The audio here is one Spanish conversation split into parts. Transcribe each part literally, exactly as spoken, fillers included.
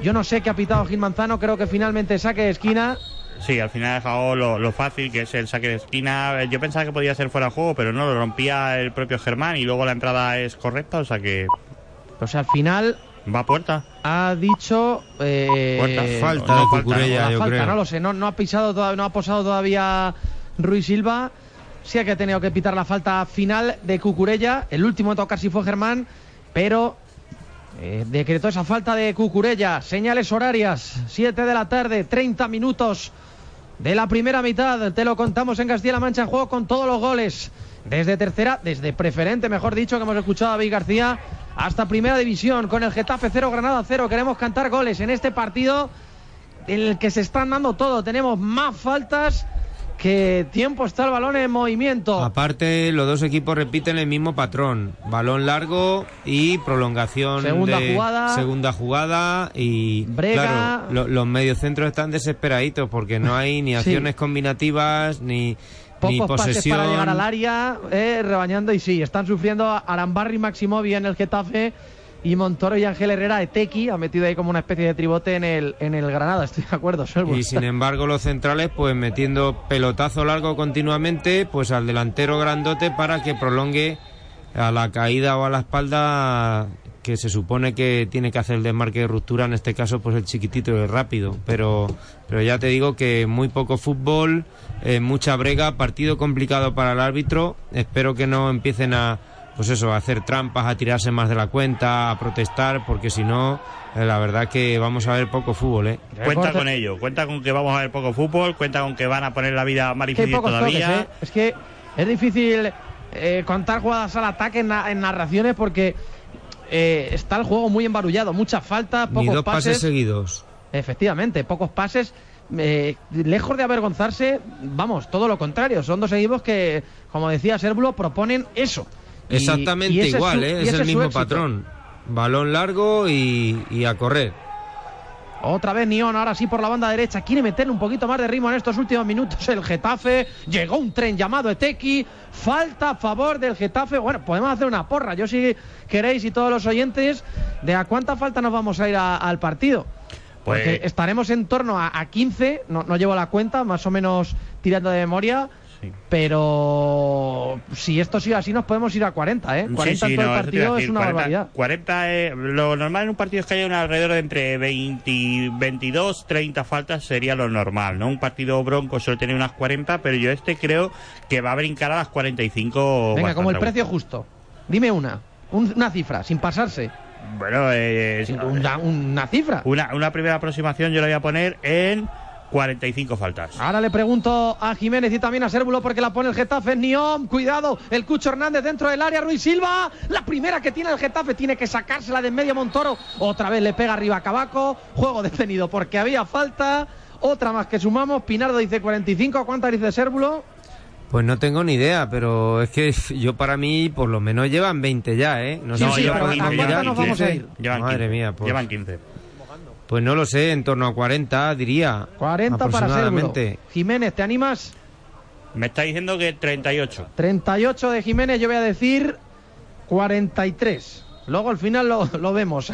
Yo no sé qué ha pitado Gil Manzano, creo que finalmente saque de esquina. Sí, al final ha dejado lo, lo fácil, que es el saque de esquina. Yo pensaba que podía ser fuera de juego, pero no, lo rompía el propio Germán y luego la entrada es correcta, o sea que... O sea, al final... Va a puerta. Ha dicho... Eh, puerta. Falta de Cucurella, no, yo falta, creo. No lo sé, no, no ha pisado todavía, no ha posado todavía Ruiz Silva. Sí ha que ha tenido que pitar la falta final de Cucurella. El último en tocar sí fue Germán, pero... Eh, decretó esa falta de Cucurella. Señales horarias, siete de la tarde, treinta minutos de la primera mitad. Te lo contamos en Castilla-La Mancha, en juego con todos los goles. Desde tercera, desde preferente, mejor dicho, que hemos escuchado a David García, hasta primera división, con el Getafe cero, Granada cero. Queremos cantar goles en este partido en el que se están dando todo. Tenemos más faltas que tiempo, está el balón en movimiento. Aparte, los dos equipos repiten el mismo patrón: balón largo y prolongación. Segunda de jugada. Segunda jugada y Brega. Claro, lo, los mediocentros están desesperaditos porque no hay ni acciones Sí. combinativas ni, ni Pocos pases posesión. para llegar al área, eh, rebañando, y sí, están sufriendo Arambarri, Maximovi en el Getafe, y Montoro y Ángel Herrera, Etequi ha metido ahí como una especie de tribote en el, en el Granada. Estoy de acuerdo, Selvo. Y sin embargo los centrales pues metiendo pelotazo largo continuamente pues al delantero grandote para que prolongue a la caída o a la espalda, que se supone que tiene que hacer el desmarque de ruptura, en este caso pues el chiquitito y el rápido, pero pero ya te digo que muy poco fútbol, eh, mucha brega, partido complicado para el árbitro. Espero que no empiecen a pues eso, a hacer trampas, a tirarse más de la cuenta, a protestar, porque si no, eh, la verdad que vamos a ver poco fútbol, ¿eh? Cuenta con ello, cuenta con que vamos a ver poco fútbol, cuenta con que van a poner la vida más difícil todavía. Toques, ¿eh? Es que es difícil eh, contar jugadas al ataque en, na en narraciones porque eh, está el juego muy embarullado, muchas faltas, pocos Ni dos pases. pases seguidos. Efectivamente, pocos pases. Eh, lejos de avergonzarse, vamos, todo lo contrario. Son dos equipos que, como decía Sérvulo, proponen eso. Y, Exactamente y igual, es su, ¿eh? Es el mismo patrón. Balón largo y, y a correr. Otra vez Nión, ahora sí por la banda derecha. Quiere meterle un poquito más de ritmo en estos últimos minutos el Getafe. Llegó un tren llamado Etequi. Falta a favor del Getafe. Bueno, podemos hacer una porra. Yo, si queréis, y todos los oyentes, de a cuánta falta nos vamos a ir a, al partido. Porque Pues... estaremos en torno a, a quince. No, no llevo la cuenta, más o menos tirando de memoria. Sí. Pero si esto sigue así nos podemos ir a cuarenta, ¿eh? cuarenta sí, sí, en todo no, el partido decir, es una cuarenta, barbaridad. cuarenta, eh, lo normal en un partido es que haya un alrededor de entre veinte, veintidós, treinta faltas, sería lo normal, ¿no? Un partido bronco suele tener unas cuarenta, pero yo este creo que va a brincar a las cuarenta y cinco. Venga, como el precio justo. Dime una, un, una cifra, sin pasarse. Bueno, eh, una, una cifra. Una, una primera aproximación yo la voy a poner en cuarenta y cinco faltas. Ahora le pregunto a Jiménez y también a Sérvulo porque la pone el Getafe. Nión, cuidado, el Cucho Hernández dentro del área. Ruiz Silva, la primera que tiene el Getafe, tiene que sacársela de en medio. Montoro, otra vez le pega arriba a Cabaco. Juego detenido porque había falta. Otra más que sumamos. Pinardo dice cuarenta y cinco. ¿Cuántas dice Sérvulo? Pues no tengo ni idea, pero es que yo para mí por lo menos llevan veinte ya, ¿eh? No sí, sé sí, si pero ¿a cuántas nos vamos a ir? Llevan Madre quince. mía, pues. Llevan quince. Pues no lo sé, en torno a cuarenta, diría. cuarenta para Sérvulo. Jiménez, ¿te animas? Me está diciendo que treinta y ocho. treinta y ocho de Jiménez, yo voy a decir cuarenta y tres. Luego al final lo, lo vemos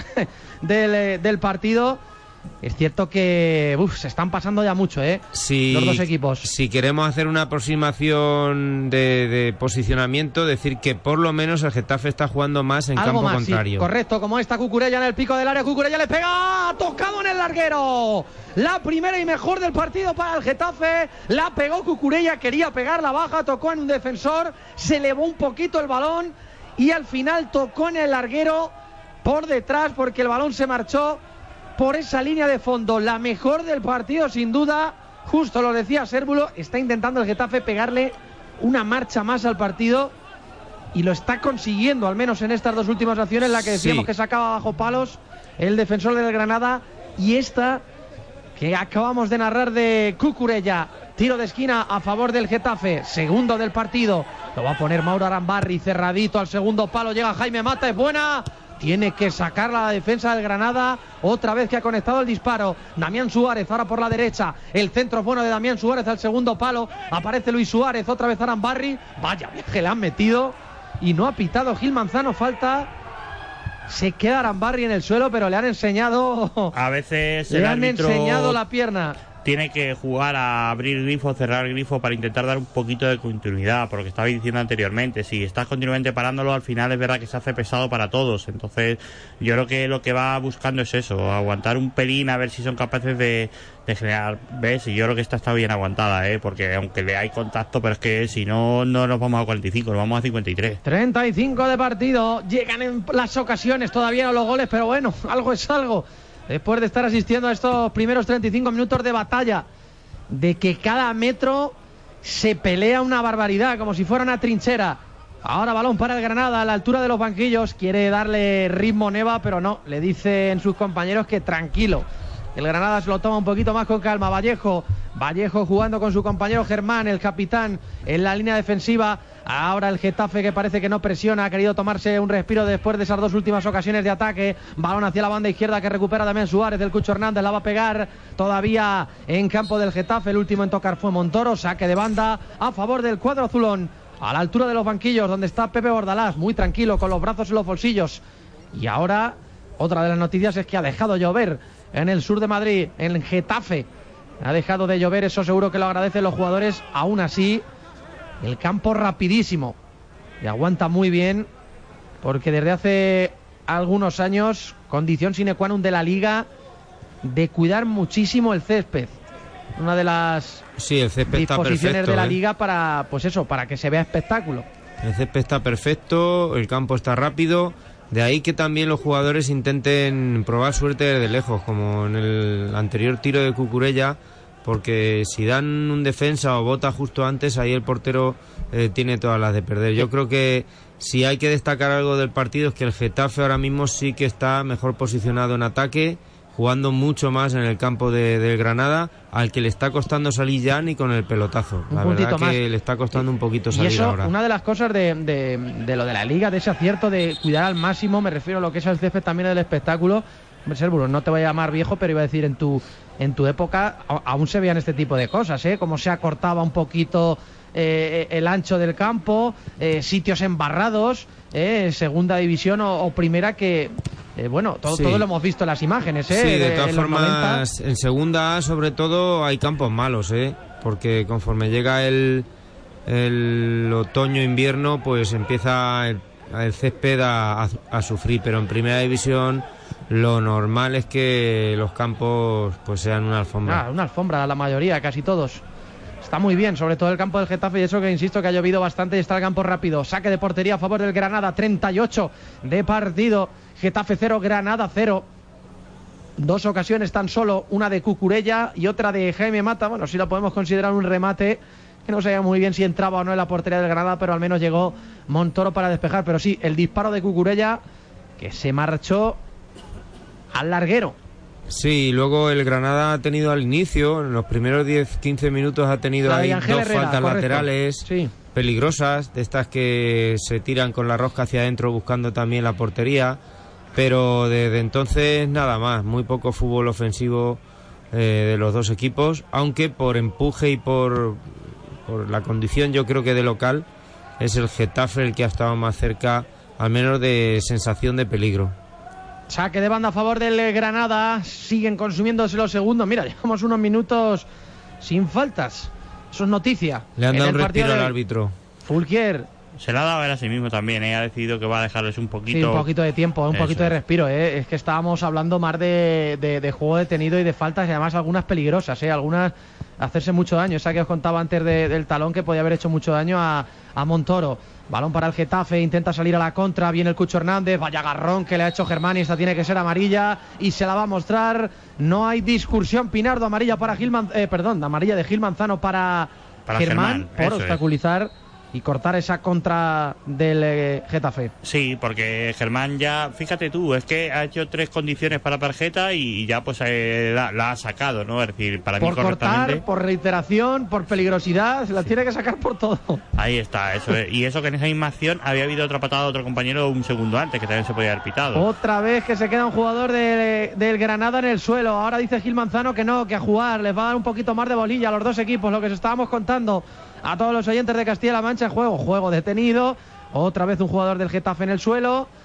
del, del partido. Es cierto que uf, se están pasando ya mucho, ¿eh? Si, los dos equipos. Si queremos hacer una aproximación de, de posicionamiento, decir que por lo menos el Getafe está jugando más en Algo campo más, contrario. Sí, correcto, como esta Cucurella en el pico del área. Cucurella le pega, tocado en el larguero. La primera y mejor del partido para el Getafe. La pegó Cucurella, quería pegar la baja, tocó en un defensor, se elevó un poquito el balón y al final tocó en el larguero por detrás porque el balón se marchó por esa línea de fondo. La mejor del partido sin duda, justo lo decía Sérvulo, está intentando el Getafe pegarle una marcha más al partido y lo está consiguiendo, al menos en estas dos últimas acciones, la que decíamos sí. que sacaba bajo palos el defensor del Granada y esta que acabamos de narrar de Cucurella. Tiro de esquina a favor del Getafe, segundo del partido, lo va a poner Mauro Arambarri, cerradito al segundo palo, llega Jaime Mata, es buena. Tiene que sacarla la defensa del Granada. Otra vez que ha conectado el disparo Damián Suárez, ahora por la derecha. El centro es bueno de Damián Suárez al segundo palo. Aparece Luis Suárez, otra vez Arambarri. Vaya viaje le han metido. Y no ha pitado Gil Manzano. Falta Se queda Arambarri en el suelo, pero le han enseñado... A veces le el han árbitro enseñado la pierna. Tiene que jugar a abrir grifo, cerrar grifo para intentar dar un poquito de continuidad, por lo que estaba diciendo anteriormente. Si estás continuamente parándolo, al final es verdad que se hace pesado para todos. Entonces yo creo que lo que va buscando es eso, aguantar un pelín, a ver si son capaces de, de generar. ¿Ves? Y yo creo que esta está bien aguantada, ¿eh? Porque aunque le hay contacto, pero es que si no, no nos vamos a cuarenta y cinco, nos vamos a cincuenta y tres. treinta y cinco de partido, llegan en las ocasiones, todavía no los goles, pero bueno, algo es algo. Después de estar asistiendo a estos primeros treinta y cinco minutos de batalla, de que cada metro se pelea una barbaridad, como si fuera una trinchera. Ahora balón para el Granada a la altura de los banquillos, quiere darle ritmo Neva, pero no, le dicen sus compañeros que tranquilo. El Granada se lo toma un poquito más con calma. Vallejo, Vallejo jugando con su compañero Germán, el capitán, en la línea defensiva. Ahora el Getafe, que parece que no presiona, ha querido tomarse un respiro después de esas dos últimas ocasiones de ataque. Balón hacia la banda izquierda que recupera también Suárez, del Cucho Hernández, la va a pegar todavía en campo del Getafe. El último en tocar fue Montoro, saque de banda a favor del cuadro azulón. A la altura de los banquillos, donde está Pepe Bordalás, muy tranquilo, con los brazos en los bolsillos. Y ahora, otra de las noticias es que ha dejado llover en el sur de Madrid, en Getafe. Ha dejado de llover, eso seguro que lo agradecen los jugadores. Aún así, el campo rapidísimo y aguanta muy bien, porque desde hace algunos años, condición sine qua non de la liga, de cuidar muchísimo el césped. Una de las sí, el césped disposiciones está perfecto, de la ¿eh? liga para, pues eso, para que se vea espectáculo. El césped está perfecto, el campo está rápido. De ahí que también los jugadores intenten probar suerte desde lejos, como en el anterior tiro de Cucurella, porque si dan un defensa o bota justo antes, ahí el portero eh, tiene todas las de perder. Yo creo que si hay que destacar algo del partido es que el Getafe ahora mismo sí que está mejor posicionado en ataque, jugando mucho más en el campo de, del Granada, al que le está costando salir ya ni con el pelotazo. La verdad que más le está costando un poquito salir y eso, ahora. Una de las cosas de, de, de lo de la liga, de ese acierto de cuidar al máximo, me refiero a lo que es el césped también del espectáculo. Servuro, no te voy a llamar viejo, pero iba a decir en tu en tu época a, aún se veían este tipo de cosas, ¿eh? Como se acortaba un poquito eh, el ancho del campo, eh, sitios embarrados, eh, segunda división o, o primera que... Eh, bueno, todo, sí. todo lo hemos visto en las imágenes, ¿eh? Sí, de, de todas en formas, en segunda A sobre todo hay campos malos, ¿eh? Porque conforme llega el, el otoño-invierno, pues empieza el, el césped a, a, a sufrir, pero en primera división lo normal es que los campos pues sean una alfombra. Ah, una alfombra, la mayoría, casi todos. Está muy bien, sobre todo el campo del Getafe, y eso que insisto que ha llovido bastante y está el campo rápido. Saque de portería a favor del Granada, treinta y ocho de partido. Getafe cero, Granada cero. Dos ocasiones tan solo, una de Cucurella y otra de Jaime Mata. Bueno, sí lo podemos considerar un remate, que no sabía muy bien si entraba o no en la portería del Granada, pero al menos llegó Montoro para despejar. Pero sí, el disparo de Cucurella, que se marchó al larguero. Sí, luego el Granada ha tenido al inicio, en los primeros diez quince minutos ha tenido ahí dos Herrera, faltas correcto. laterales sí. peligrosas, de estas que se tiran con la rosca hacia adentro buscando también la portería, pero desde entonces nada más, muy poco fútbol ofensivo eh, de los dos equipos, aunque por empuje y por, por la condición yo creo que de local es el Getafe el que ha estado más cerca, al menos de sensación de peligro. Saque de banda a favor del Granada. Siguen consumiéndose los segundos. Mira, llevamos unos minutos sin faltas. Eso es noticia. Le han dado un respiro al árbitro. Fulquier. Se le ha dado a ver a sí mismo también, ¿eh? Ha decidido que va a dejarles un poquito... Sí, un poquito de tiempo, un Eso poquito de es. respiro, ¿eh? Es que estábamos hablando más de, de, de juego detenido y de faltas, y además algunas peligrosas, ¿eh? Algunas hacerse mucho daño. Esa que os contaba antes de, del talón, que podía haber hecho mucho daño a, a Montoro. Balón para el Getafe, intenta salir a la contra, viene el Cucho Hernández, vaya agarrón que le ha hecho Germán, y esta tiene que ser amarilla y se la va a mostrar. No hay discursión, Pinardo, amarilla para Gil Man- eh, perdón, amarilla de Gil Manzano para, Para Germán, Germán, por eso obstaculizar es. Y cortar esa contra del eh, Getafe. Sí, porque Germán ya, fíjate tú, es que ha hecho tres condiciones para tarjeta y ya pues eh, la, la ha sacado, ¿no? Es decir, para por mí correctamente. Cortar, por reiteración, por peligrosidad, se la sí. tiene que sacar por todo. Ahí está, eso es. Y eso que en esa misma acción había habido otra patada de otro compañero un segundo antes, que también se podía haber pitado. Otra vez que se queda un jugador de, del Granada en el suelo. Ahora dice Gil Manzano que no, que a jugar. Les va a dar un poquito más de bolilla a los dos equipos, lo que os estábamos contando a todos los oyentes de Castilla-La Mancha. Juego, juego detenido. Otra vez un jugador del Getafe en el suelo.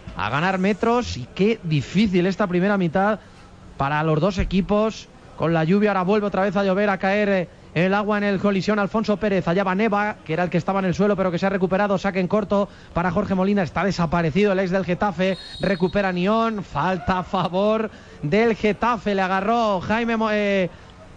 a ganar metros. Y qué difícil esta primera mitad para los dos equipos. Con la lluvia ahora vuelve otra vez a llover, a caer el agua en el colisión. Alfonso Pérez, allá va Neva, que era el que estaba en el suelo pero que se ha recuperado. Saque en corto para Jorge Molina, está desaparecido el ex del Getafe. Recupera Nión, falta a favor del Getafe, le agarró Jaime eh,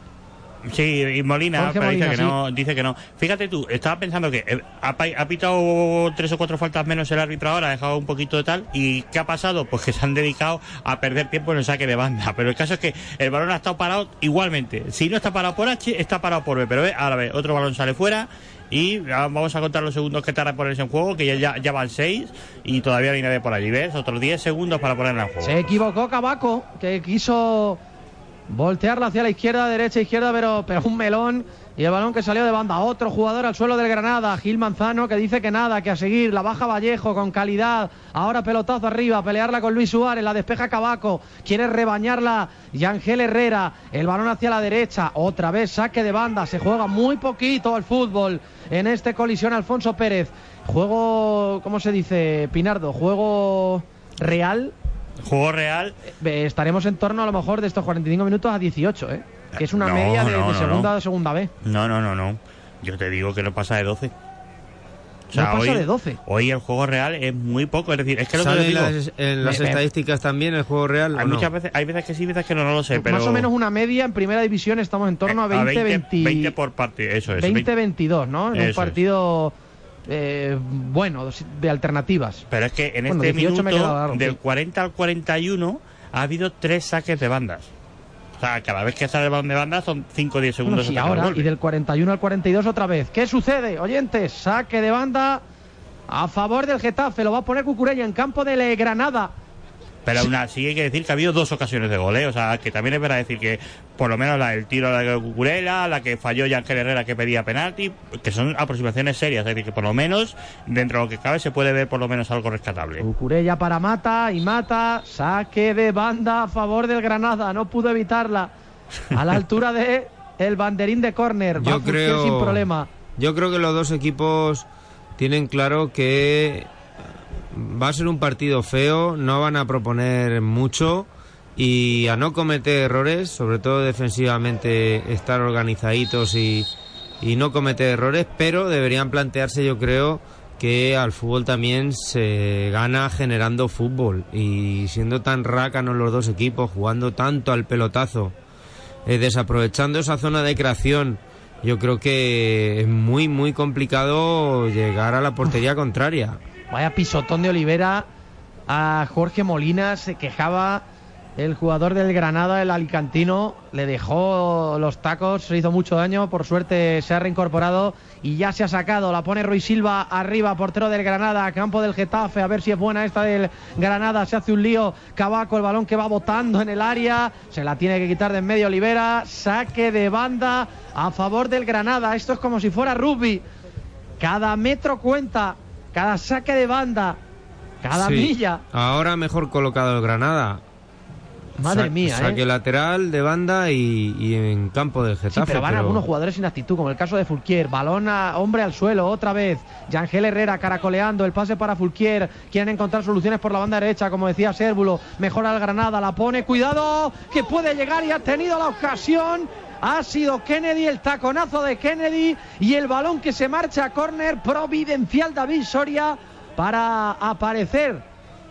Sí, y Molina, pero Molina, dice que sí. no, dice que no. Fíjate tú, estaba pensando que eh, ha, ha pitado tres o cuatro faltas menos el árbitro ahora, ha dejado un poquito de tal, y ¿qué ha pasado? Pues que se han dedicado a perder tiempo en el saque de banda, pero el caso es que el balón ha estado parado igualmente. Si no está parado por H, está parado por B, pero ve, ahora ve, otro balón sale fuera, y vamos a contar los segundos que tarda en ponerse en juego, que ya, ya, ya van seis, y todavía no hay nadie por allí, ¿ves? Otros diez segundos para ponerla en juego. Se equivocó Cavaco, que quiso voltearla hacia la izquierda, derecha, izquierda, pero, pero un melón. Y el balón que salió de banda. Otro jugador al suelo del Granada, Gil Manzano, que dice que nada, que a seguir. La baja Vallejo con calidad. Ahora pelotazo arriba, pelearla con Luis Suárez. La despeja Cavaco. Quiere rebañarla Yangel Herrera. El balón hacia la derecha. Otra vez saque de banda. Se juega muy poquito al fútbol en este colisión. Alfonso Pérez. Juego, ¿cómo se dice, Pinardo? Juego real. Juego real. Eh, estaremos en torno a lo mejor de estos cuarenta y cinco minutos a dieciocho, ¿eh? Que es una No, media de, no, de no, segunda no. a segunda B. No, no, no, no. Yo te digo que no pasa de doce. O sea, No pasa hoy, de doce. Hoy el juego real es muy poco. Es decir, es que lo que ¿Sale te digo, las, en las Me- me- estadísticas también el juego real? hay ¿o no? muchas veces, hay veces que sí, veces que no, no lo sé, pero Más o menos una media en primera división estamos en torno a veinte, veinte, veinte por parte, eso es. veinte veintidós, ¿no? En un Eso partido eh, bueno, de alternativas. Pero es que en Bueno, este dieciocho me he quedado minuto, largo, del sí. cuarenta al cuarenta y uno, ha habido tres saques de bandas. O sea, cada vez que sale el balón de banda son cinco o diez Bueno, segundos. sí, hasta que ahora, vuelve. y del cuarenta y uno al cuarenta y dos otra vez. ¿Qué sucede, oyentes? Saque de banda a favor del Getafe. Lo va a poner Cucurella en campo de Granada. Pero aún así hay que decir que ha habido dos ocasiones de gol, ¿eh? O sea, que también es verdad decir que por lo menos la, el tiro de Cucurella, la que falló Yangel Herrera que pedía penalti, que son aproximaciones serias, es decir, que por lo menos dentro de lo que cabe se puede ver por lo menos algo rescatable. Cucurella para Mata y Mata, saque de banda a favor del Granada, no pudo evitarla. A la altura de el banderín de córner, va Yo Fulquier creo, sin problema. yo creo que los dos equipos tienen claro que va a ser un partido feo, no van a proponer mucho y a no cometer errores, sobre todo defensivamente, estar organizaditos y, y no cometer errores, pero deberían plantearse, yo creo, que al fútbol también se gana generando fútbol, y siendo tan rácanos los dos equipos, jugando tanto al pelotazo, eh, desaprovechando esa zona de creación, yo creo que es muy muy complicado llegar a la portería contraria. Vaya pisotón de Olivera a Jorge Molina, se quejaba el jugador del Granada, el alicantino, le dejó los tacos, se hizo mucho daño, por suerte se ha reincorporado y ya se ha sacado, la pone Ruiz Silva arriba, portero del Granada, campo del Getafe, a ver si es buena esta del Granada, se hace un lío, Cavaco, el balón que va botando en el área, se la tiene que quitar de en medio Olivera, saque de banda a favor del Granada, esto es como si fuera rugby, cada metro cuenta, cada saque de banda, cada Sí. milla. Ahora mejor colocado el Granada. Madre Sa- mía, saque ¿eh? lateral de banda y, y en campo del Sí, Getafe. pero van pero- algunos jugadores sin actitud, como el caso de Fulquier. Balón a hombre al suelo, otra vez. Yangel Herrera caracoleando, el pase para Fulquier. Quieren encontrar soluciones por la banda derecha, como decía Sérvulo. Mejora el Granada, la pone, cuidado, que puede llegar y ha tenido la ocasión. Ha sido Kennedy, el taconazo de Kennedy y el balón que se marcha a córner. Providencial David Soria para aparecer.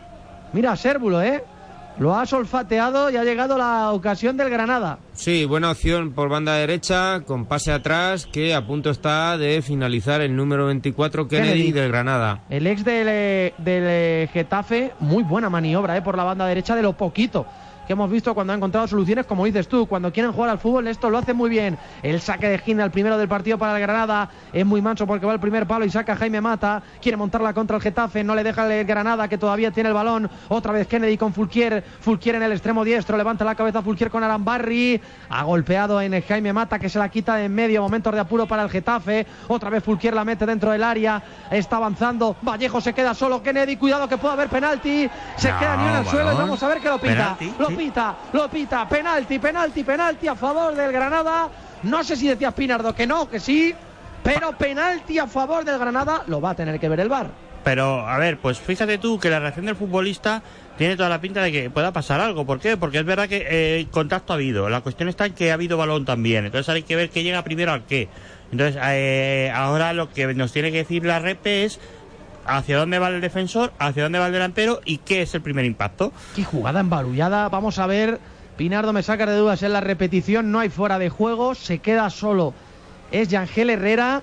Mira, Sérvulo, ¿eh? Lo ha solfateado y ha llegado la ocasión del Granada. Sí, buena opción por banda derecha, con pase atrás, que a punto está de finalizar el número veinticuatro, Kennedy, Kennedy. del Granada. El ex del, eh, del eh, Getafe, muy buena maniobra eh, por la banda derecha, de lo poquito que hemos visto cuando ha encontrado soluciones, como dices tú, cuando quieren jugar al fútbol, esto lo hace muy bien. El saque de Gina, el primero del partido para el Granada, es muy manso porque va el primer palo y saca Jaime Mata, quiere montarla contra el Getafe, no le deja el Granada, que todavía tiene el balón, otra vez Kennedy con Fulquier, Fulquier en el extremo diestro, levanta la cabeza Fulquier con Arambarri, ha golpeado en Jaime Mata, que se la quita de en medio, momentos de apuro para el Getafe, otra vez Fulquier la mete dentro del área, está avanzando, Vallejo se queda solo, Kennedy, cuidado que puede haber penalti, se No, queda ni en el balón. suelo y vamos a ver que lo pita, Penalti, lo sí. pita, lo pita, penalti, penalti, penalti a favor del Granada. No sé si decías, Pinardo, que no, que sí, pero penalti a favor del Granada. Lo va a tener que ver el V A R. Pero, a ver, pues fíjate tú que la reacción del futbolista tiene toda la pinta de que pueda pasar algo. ¿Por qué? Porque es verdad que eh, contacto ha habido. La cuestión está en que ha habido balón también. Entonces hay que ver qué llega primero al qué. Entonces, eh, ahora lo que nos tiene que decir la Repe es hacia dónde va el defensor, hacia dónde va el delantero y qué es el primer impacto. Qué jugada embarullada. Vamos a ver. Pinardo me saca de dudas en la repetición. No hay fuera de juego. Se queda solo. Es Yangel Herrera.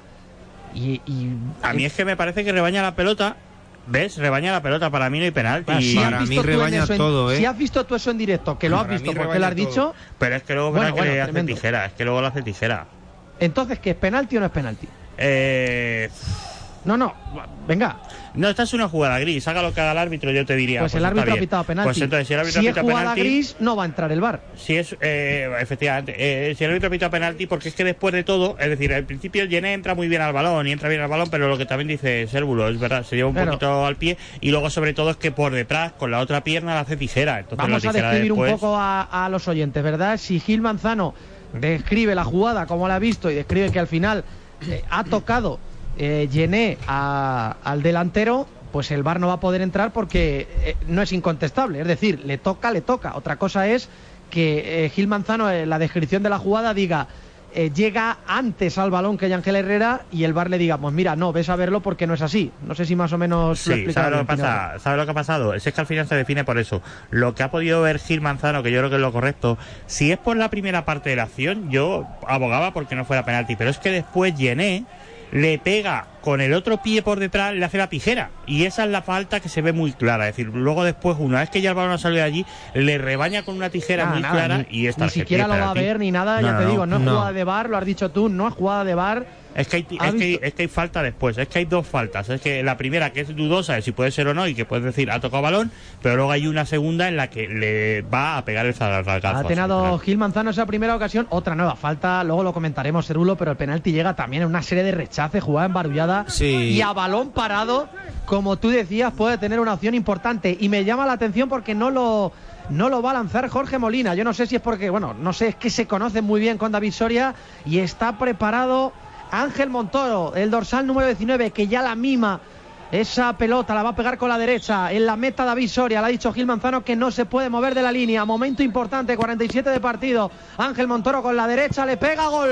Y, y a mí es que me parece que rebaña la pelota. ¿Ves? Rebaña la pelota. Para mí no hay penalti. Bueno, si para mí rebaña todo, ¿eh? Si has visto tú eso en directo, que lo has visto porque lo has dicho. Pero es que luego bueno, que bueno, le hace tremendo. tijera. Es que luego lo hace tijera. Entonces, ¿qué es penalti o no es penalti? Eh... No, no, venga. No, esta es una jugada gris. Haga lo que haga el árbitro, yo te diría. Pues, pues el árbitro ha bien. pitado penalti. Pues entonces, si el árbitro si ha es pitado jugada penalti, gris, no va a entrar el V A R. Si es, eh, efectivamente, eh, si el árbitro ha pitado penalti, porque es que después de todo, es decir, al principio el Yené entra muy bien al balón y entra bien al balón, pero lo que también dice Sérvulo, es verdad, se lleva un Pero, poquito al pie y luego, sobre todo, es que por detrás, con la otra pierna, la hace tijera. Entonces, vamos la a tijera describir después... un poco a, a los oyentes, ¿verdad? Si Gil Manzano describe la jugada como la ha visto y describe que al final eh, ha tocado eh, Yené a, al delantero, pues el V A R no va a poder entrar porque eh, no es incontestable. Es decir, le toca, le toca. Otra cosa es que eh, Gil Manzano en la descripción de la jugada diga eh, llega antes al balón que Yangel Herrera y el V A R le diga, pues mira, no, ves a verlo porque no es así. No sé si más o menos lo Sí, ¿sabes lo que pasa? ¿Sabes lo que ha pasado? Es que al final se define por eso. Lo que ha podido ver Gil Manzano, que yo creo que es lo correcto, si es por la primera parte de la acción, yo abogaba porque no fuera penalti, pero es que después Yené le pega con el otro pie por detrás, le hace la tijera, y esa es la falta que se ve muy clara. Es decir, luego después, una vez que ya el balón ha salido de allí, le rebaña con una tijera nada, muy nada, clara ni, y esta ni siquiera lo va a ver ni nada. No, ya no, te no, digo, no es no. jugada de V A R, lo has dicho tú, no es jugada de V A R. Es que, hay, es, que hay, es que hay falta después, es que hay dos faltas. Es que la primera, que es dudosa de si puede ser o no, y que puedes decir ha tocado balón, pero luego hay una segunda en la que le va a pegar el zaragazo. Ha tenido Gil Manzano esa primera ocasión, otra nueva falta, luego lo comentaremos, Cerulo, pero el penalti llega también en una serie de rechaces, jugada embarullada, sí. Y a balón parado, como tú decías, puede tener una opción importante. Y me llama la atención porque no lo... No lo va a lanzar Jorge Molina. Yo no sé si es porque, bueno, no sé, es que se conocen muy bien con David Soria y está preparado Ángel Montoro, el dorsal número diecinueve, que ya la mima esa pelota, la va a pegar con la derecha en la meta David Soria. Le ha dicho Gil Manzano que no se puede mover de la línea. Momento importante, cuarenta y siete de partido. Ángel Montoro con la derecha, le pega, gol.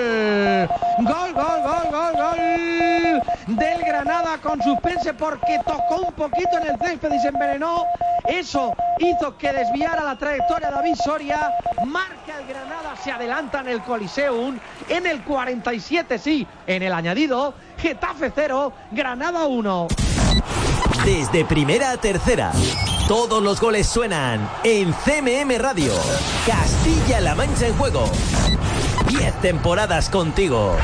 Gol, gol, gol, gol, gol del Granada con suspense porque tocó un poquito en el césped y se envenenó. Eso hizo que desviara la trayectoria David Soria. Marca el Granada, se adelanta en el Coliseum en el cuarenta y siete, sí, en el añadido. Getafe cero, Granada uno. Desde primera a tercera, todos los goles suenan en C M M Radio. Castilla-La Mancha en juego. Diez temporadas contigo.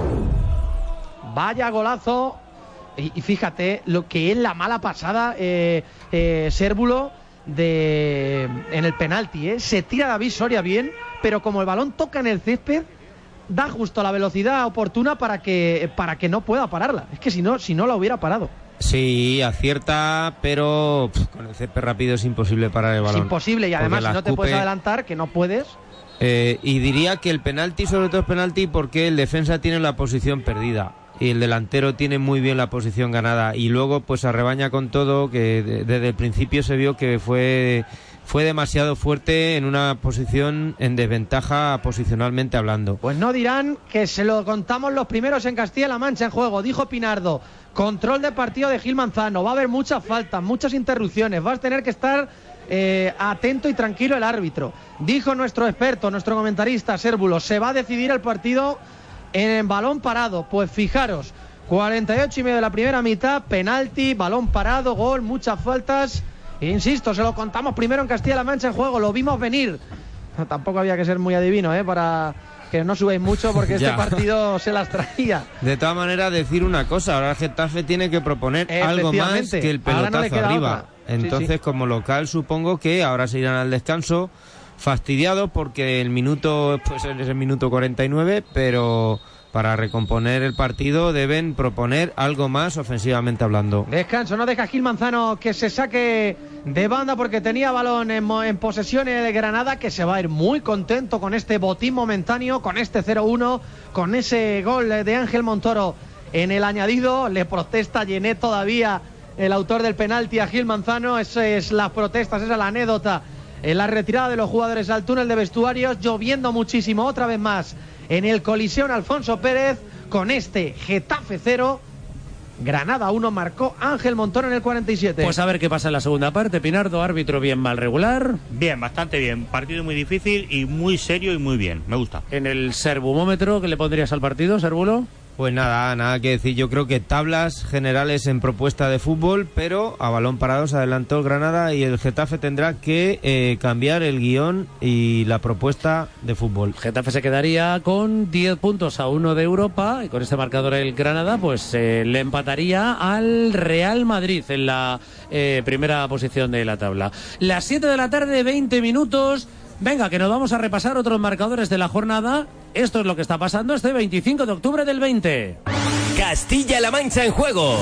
Vaya golazo. Y, y fíjate lo que es la mala pasada, eh, eh, Sérvulo, de, en el penalti. Eh. Se tira David Soria bien, pero como el balón toca en el césped, da justo la velocidad oportuna para que, para que no pueda pararla. Es que si no, si no la hubiera parado. Sí, acierta, pero pff, con el césped rápido es imposible parar el balón. Es imposible y además si no te escupe... puedes adelantar, que no puedes. Eh, y diría que el penalti sobre todo es penalti porque el defensa tiene la posición perdida y el delantero tiene muy bien la posición ganada y luego pues arrebaña con todo, que de, desde el principio se vio que fue fue demasiado fuerte en una posición en desventaja posicionalmente hablando. Pues no dirán que se lo contamos los primeros en Castilla-La Mancha en juego. Dijo Pinardo, control de partido de Gil Manzano, va a haber muchas faltas, muchas interrupciones, vas a tener que estar eh, atento y tranquilo el árbitro. Dijo nuestro experto, nuestro comentarista Sérvulo, se va a decidir el partido en el balón parado. Pues fijaros, cuarenta y ocho y medio de la primera mitad, penalti, balón parado, gol, muchas faltas. Insisto, se lo contamos primero en Castilla-La Mancha en juego, lo vimos venir. No, tampoco había que ser muy adivino, ¿eh? Para que no subáis mucho porque este partido se las traía. De todas maneras, decir una cosa, ahora el Getafe tiene que proponer algo más que el pelotazo no arriba. Otra. Entonces, sí, sí. Como local, supongo que ahora se irán al descanso fastidiados porque el minuto pues es el minuto cuarenta y nueve, pero para recomponer el partido deben proponer algo más ofensivamente hablando. Descanso, no deja Gil Manzano que se saque de banda porque tenía balón en, en posesión el Granada, que se va a ir muy contento con este botín momentáneo, con este cero uno, con ese gol de Ángel Montoro en el añadido. Le protesta Yené todavía el autor del penalti a Gil Manzano. Esa es las protestas, esa es la anécdota. En la retirada de los jugadores al túnel de vestuarios, lloviendo muchísimo otra vez más en el Coliseum Alfonso Pérez, con este Getafe cero, Granada uno, marcó Ángel Montoro en el cuarenta y siete. Pues a ver qué pasa en la segunda parte. Pinardo, árbitro bien, mal, regular. Bien, bastante bien. Partido muy difícil y muy serio y muy bien. Me gusta. En el servumómetro, ¿qué le pondrías al partido, Servulo? Pues nada, nada que decir. Yo creo que tablas generales en propuesta de fútbol, pero a balón parado se adelantó el Granada y el Getafe tendrá que eh, cambiar el guión y la propuesta de fútbol. Getafe se quedaría con diez puntos a uno de Europa, y con este marcador el Granada pues eh, le empataría al Real Madrid en la eh, primera posición de la tabla. Las siete de la tarde, veinte minutos. Venga, que nos vamos a repasar otros marcadores de la jornada. Esto es lo que está pasando este veinticinco de octubre del veinte. Castilla-La Mancha en juego.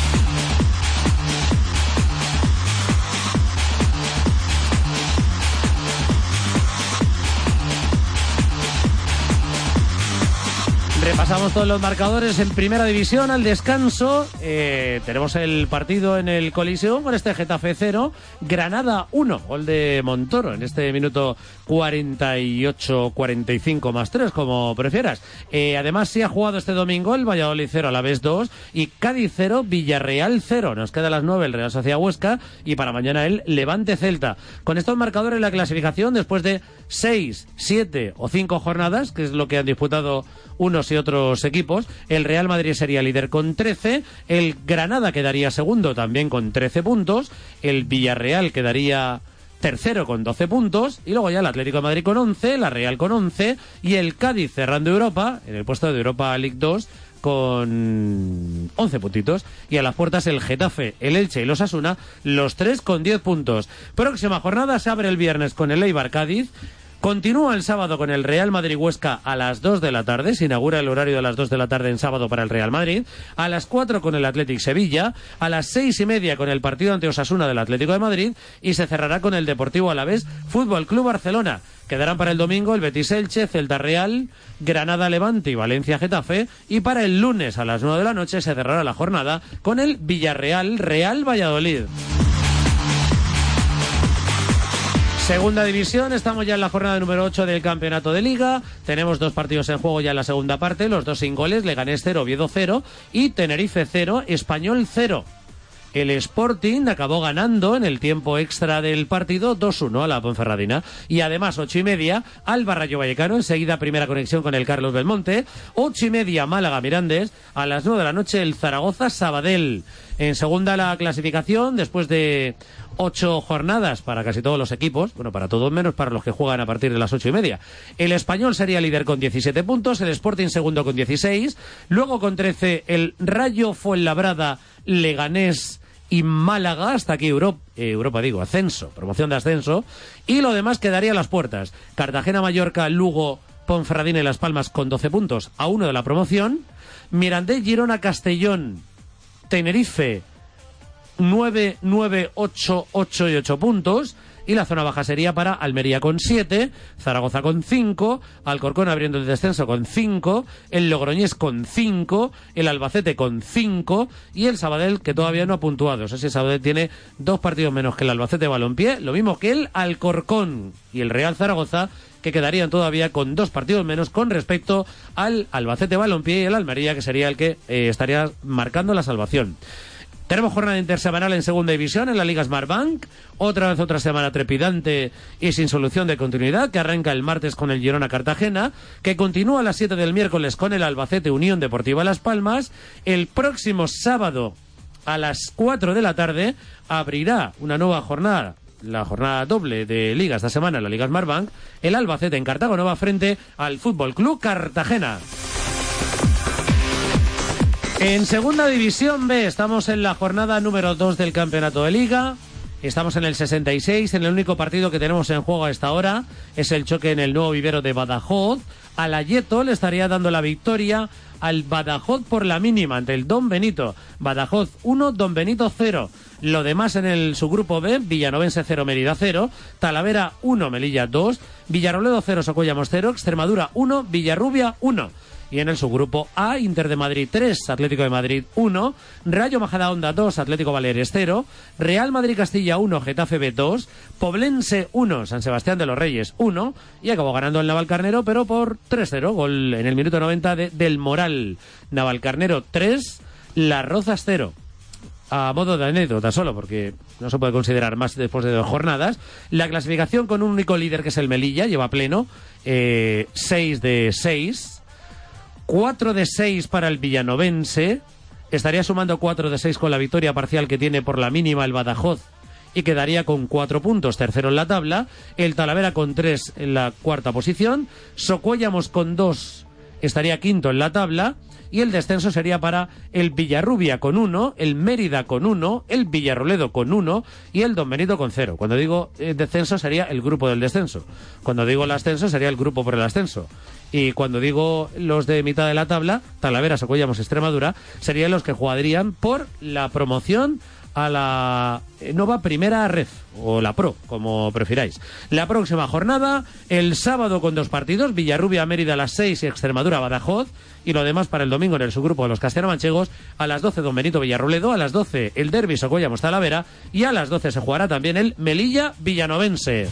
Repasamos todos los marcadores en primera división. Al descanso eh, tenemos el partido en el Coliseum con este Getafe cero, Granada uno, gol de Montoro en este minuto cuarenta y ocho cuarenta y cinco más tres, como prefieras. Eh, además sí ha jugado este domingo el Valladolid cero, Alavés dos, y Cádiz cero, Villarreal cero. Nos queda a las nueve el Real Sociedad Huesca y para mañana el Levante Celta. Con estos marcadores la clasificación, después de seis, siete o cinco jornadas, que es lo que han disputado unos y otros equipos, el Real Madrid sería líder con trece, el Granada quedaría segundo también con trece puntos, el Villarreal quedaría tercero con doce puntos, y luego ya el Atlético de Madrid con once, la Real con once, y el Cádiz cerrando Europa, en el puesto de Europa League dos, con once puntitos, y a las puertas el Getafe, el Elche y los Osasuna, los tres con diez puntos. Próxima jornada se abre el viernes con el Eibar Cádiz. Continúa el sábado con el Real Madrid-Huesca a las dos de la tarde. Se inaugura el horario de las dos de la tarde en sábado para el Real Madrid. A las cuatro con el Athletic Sevilla. A las seis y media con el partido ante Osasuna del Atlético de Madrid. Y se cerrará con el Deportivo Alavés Fútbol Club Barcelona. Quedarán para el domingo el Betis Elche, Celta Real, Granada Levante y Valencia Getafe. Y para el lunes a las nueve de la noche se cerrará la jornada con el Villarreal Real Valladolid. Segunda división, estamos ya en la jornada número ocho del campeonato de Liga. Tenemos dos partidos en juego ya en la segunda parte, los dos sin goles, Leganés cero, Oviedo cero y Tenerife cero, Español cero. El Sporting acabó ganando en el tiempo extra del partido dos uno a la Ponferradina. Y además, ocho y media, Alba Rayo Vallecano, enseguida primera conexión con el Carlos Belmonte. Ocho y media, Málaga Mirandés. A las nueve de la noche, el Zaragoza Sabadell. En segunda la clasificación, después de ocho jornadas para casi todos los equipos, bueno, para todos menos para los que juegan a partir de las ocho y media. El Español sería líder con diecisiete puntos, el Sporting segundo con dieciséis, luego con trece el Rayo Fuenlabrada, Leganés y Málaga, hasta aquí Europa, eh, Europa digo, ascenso, promoción de ascenso, y lo demás quedaría a las puertas. Cartagena, Mallorca, Lugo, Ponferradina y Las Palmas con doce puntos a uno de la promoción, Mirandés, Girona, Castellón, Tenerife, nueve, nueve, ocho, ocho y ocho puntos, y la zona baja sería para Almería con siete, Zaragoza con cinco, Alcorcón abriendo el descenso con cinco, el Logroñés con cinco, el Albacete con cinco y el Sabadell, que todavía no ha puntuado. O sea, si el Sabadell tiene dos partidos menos que el Albacete Balompié, lo mismo que el Alcorcón y el Real Zaragoza, que quedarían todavía con dos partidos menos con respecto al Albacete Balompié y el Almería, que sería el que eh, estaría marcando la salvación. Tenemos jornada intersemanal en segunda división en la Liga Smartbank. Otra vez otra semana trepidante y sin solución de continuidad, que arranca el martes con el Girona Cartagena, que continúa a las siete del miércoles con el Albacete Unión Deportiva Las Palmas. El próximo sábado a las cuatro de la tarde abrirá una nueva jornada, la jornada doble de Liga esta semana en la Liga Smartbank, el Albacete en Cartagonova frente al Fútbol Club Cartagena. En segunda división B estamos en la jornada número dos del campeonato de Liga. Estamos en el sesenta y seis, en el único partido que tenemos en juego a esta hora es el choque en el nuevo vivero de Badajoz. A la Yeto le estaría dando la victoria al Badajoz por la mínima ante el Don Benito. Badajoz uno, Don Benito cero. Lo demás en el subgrupo B, Villanovense cero, Mérida cero, Talavera uno, Melilla dos, Villarrobledo cero, Socuellamos cero, Extremadura uno, Villarrubia uno. Y en el subgrupo A, Inter de Madrid tres, Atlético de Madrid uno, Rayo Majadahonda dos, Atlético Baleares cero, Real Madrid Castilla uno, Getafe B dos, Poblense uno, San Sebastián de los Reyes uno, y acabó ganando el Navalcarnero, pero por tres cero, gol en el minuto noventa de Del Moral. Navalcarnero tres, Las Rozas cero. A modo de anécdota solo, porque no se puede considerar más después de dos jornadas. La clasificación con un único líder, que es el Melilla, lleva pleno, eh, seis de seis, cuatro de seis para el villanovense, estaría sumando cuatro de seis con la victoria parcial que tiene por la mínima el Badajoz, y quedaría con cuatro puntos, tercero en la tabla. El Talavera con tres en la cuarta posición, Socuéllamos con dos estaría quinto en la tabla, y el descenso sería para el Villarrubia con uno, el Mérida con uno, el Villarroledo con uno y el Don Benito con cero. Cuando digo eh, descenso sería el grupo del descenso. Cuando digo el ascenso sería el grupo por el ascenso. Y cuando digo los de mitad de la tabla, Talavera, Socuéllamos, Extremadura, serían los que jugarían por la promoción a la Nova Primera Ref, o la Pro, como prefiráis. La próxima jornada, el sábado con dos partidos, Villarrubia, Mérida a las seis y Extremadura, Badajoz, y lo demás para el domingo en el subgrupo de los castellano-manchegos, a las doce Don Benito, Villarroledo, a las doce el Derbi, Socuéllamos, Talavera, y a las doce se jugará también el Melilla, Villanovense.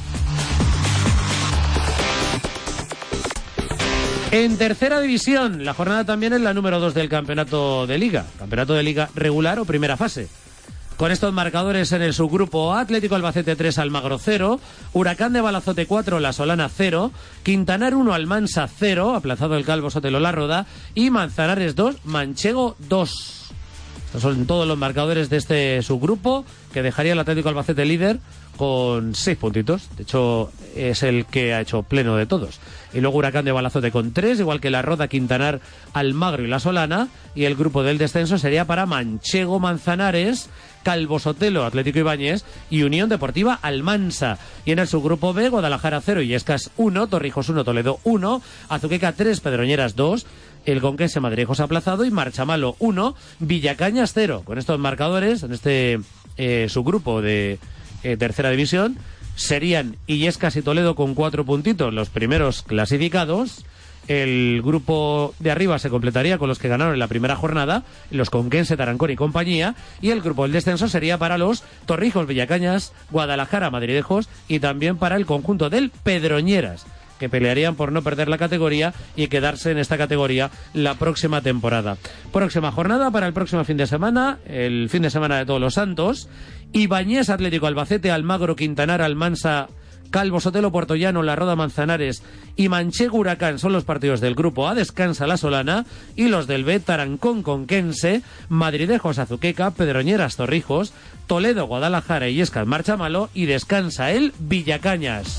En tercera división, la jornada también es la número dos del campeonato de Liga, campeonato de Liga regular o primera fase. Con estos marcadores en el subgrupo A, Atlético Albacete tres, Almagro cero, Huracán de Balazote cuatro, La Solana cero, Quintanar uno, Almansa cero, aplazado el Calvo Sotelo La Roda, y Manzanares dos, Manchego dos. Estos son todos los marcadores de este subgrupo, que dejaría el Atlético Albacete líder con seis puntitos. De hecho, es el que ha hecho pleno de todos. Y luego Huracán de Balazote con tres, igual que La Roda, Quintanar, Almagro y La Solana. Y el grupo del descenso sería para Manchego, Manzanares, Calvo Sotelo, Atlético Ibáñez y Unión Deportiva Almansa. Y en el subgrupo B, Guadalajara cero, Illescas uno, Torrijos uno, Toledo uno, Azuqueca tres, Pedroñeras dos, el Conquense Madridejos aplazado y Marchamalo uno, Villacañas cero. Con estos marcadores, en este eh, subgrupo de eh, tercera división, serían Illescas y Toledo con cuatro puntitos los primeros clasificados. El grupo de arriba se completaría con los que ganaron en la primera jornada, los Conquense, Tarancón y compañía, y el grupo del descenso sería para los Torrijos, Villacañas, Guadalajara, Madridejos, y también para el conjunto del Pedroñeras, que pelearían por no perder la categoría y quedarse en esta categoría la próxima temporada. Próxima jornada para el próximo fin de semana, el fin de semana de Todos los Santos. Ibáñez, Atlético Albacete, Almagro, Quintanar, Almansa, Calvo Sotelo, Puertollano, La Roda, Manzanares y Manchego, Huracán son los partidos del grupo A. Descansa La Solana, y los del B, Tarancón, Conquense, Madridejos, Azuqueca, Pedroñeras, Torrijos, Toledo, Guadalajara y Illescas, Marchamalo, y descansa el Villacañas.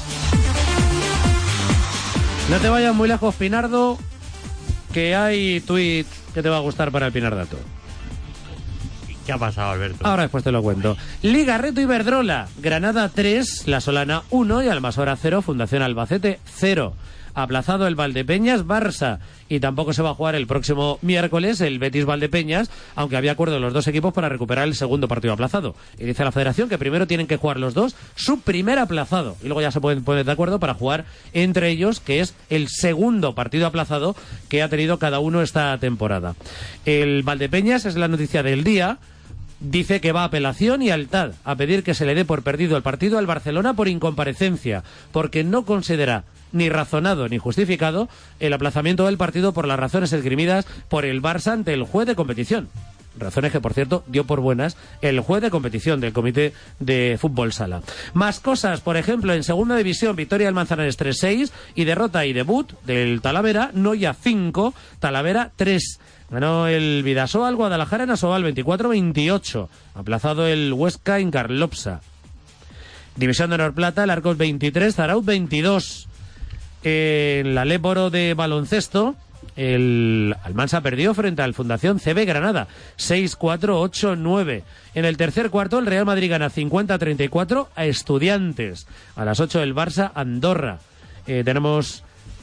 No te vayas muy lejos, Pinardo, que hay tuit que te va a gustar para el Pinardato. ¿Qué ha pasado, Alberto? Ahora después te lo cuento. Liga Reto Iberdrola, Granada tres, La Solana uno y Almasora cero, Fundación Albacete cero. Aplazado el Valdepeñas Barça, y tampoco se va a jugar el próximo miércoles el Betis Valdepeñas, aunque había acuerdo de los dos equipos para recuperar el segundo partido aplazado. Y dice la federación que primero tienen que jugar los dos su primer aplazado, y luego ya se pueden poner de acuerdo para jugar entre ellos, que es el segundo partido aplazado que ha tenido cada uno esta temporada. El Valdepeñas es la noticia del día. Dice que va a apelación y al T A D a pedir que se le dé por perdido el partido al Barcelona por incomparecencia, porque no considera ni razonado ni justificado el aplazamiento del partido por las razones esgrimidas por el Barça ante el juez de competición. Razones que, por cierto, dio por buenas el juez de competición del Comité de Fútbol Sala. Más cosas, por ejemplo, en segunda división, victoria del Manzanares tres seis y derrota y debut del Talavera, Noya cinco, Talavera tres. Ganó el Vidasoa al Guadalajara en Asobal veinticuatro veintiocho. Aplazado el Huesca en Carlopsa. División de Honor Plata, el Arcos veintitrés, Zarauz veintidós. En la Léboro de baloncesto, el Almansa perdió frente al Fundación C B Granada seis cuatro ocho nueve. En el tercer cuarto, el Real Madrid gana cincuenta a treinta y cuatro a Estudiantes. A las ocho el Barça Andorra. Eh, tenemos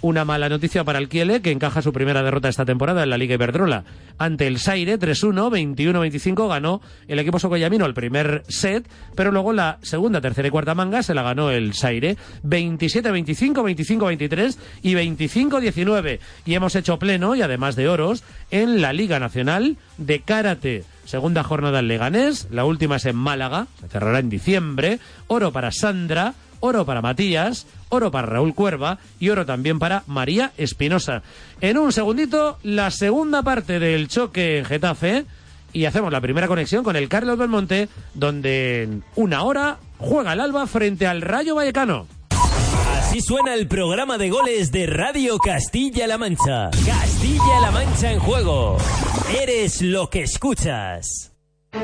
Una mala noticia para el Kiele, que encaja su primera derrota esta temporada en la Liga Iberdrola. Ante el Saire, tres uno, veintiuno veinticinco, ganó el equipo socoyamino el primer set, pero luego la segunda, tercera y cuarta manga se la ganó el Saire. veintisiete veinticinco, veinticinco veintitrés y veinticinco diecinueve. Y hemos hecho pleno, y además de oros, en la Liga Nacional de Karate. Segunda jornada en Leganés, la última es en Málaga, se cerrará en diciembre. Oro para Sandra, oro para Matías, oro para Raúl Cuerva y oro también para María Espinosa. En un segundito, la segunda parte del choque en Getafe, y hacemos la primera conexión con el Carlos Belmonte, donde en una hora juega el Alba frente al Rayo Vallecano. Así suena el programa de goles de Radio Castilla-La Mancha. Castilla-La Mancha en juego. Eres lo que escuchas.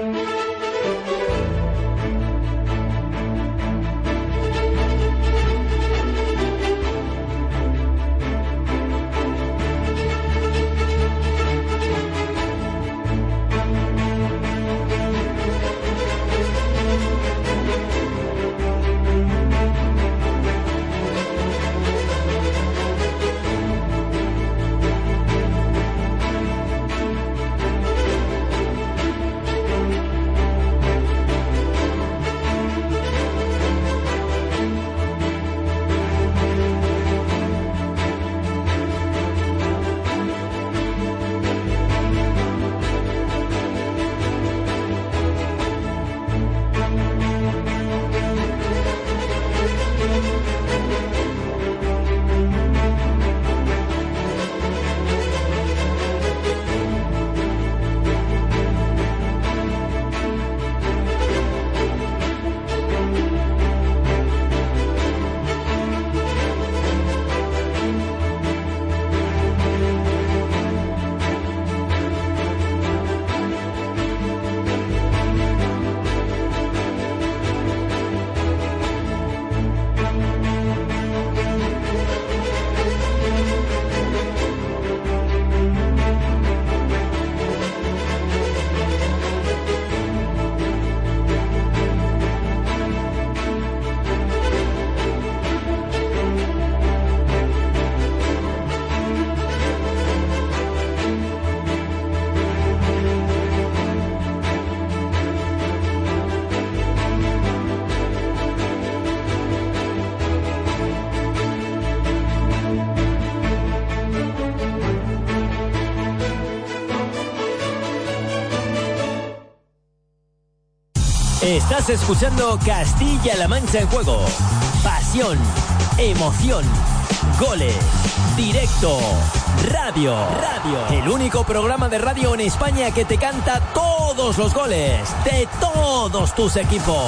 Estás escuchando Castilla-La Mancha en juego. Pasión, emoción, goles, directo, radio. Radio. El único programa de radio en España que te canta todos los goles de todos tus equipos.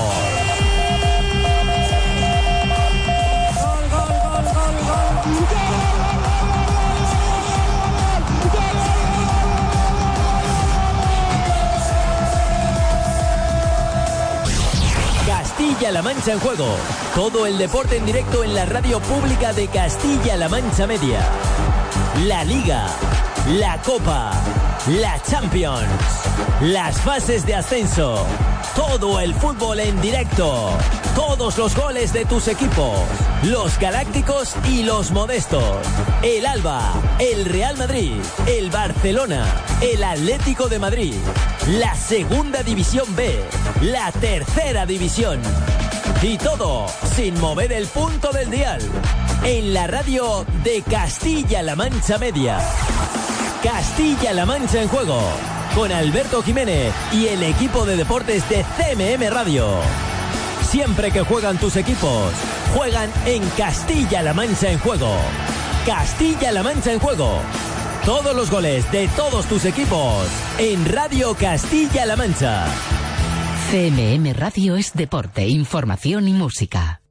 Castilla-La Mancha en juego. Todo el deporte en directo en la radio pública de Castilla-La Mancha Media. La Liga, la Copa, la Champions, las fases de ascenso. Todo el fútbol en directo. Todos los goles de tus equipos. Los galácticos y los modestos. El Alba, el Real Madrid, el Barcelona, el Atlético de Madrid. La Segunda División B, la Tercera División. Y todo sin mover el punto del dial. En la radio de Castilla-La Mancha Media. Castilla-La Mancha en juego. Con Alberto Jiménez y el equipo de deportes de C M M Radio. Siempre que juegan tus equipos, juegan en Castilla-La Mancha en juego. Castilla-La Mancha en juego. Todos los goles de todos tus equipos en Radio Castilla-La Mancha. C M M Radio es deporte, información y música.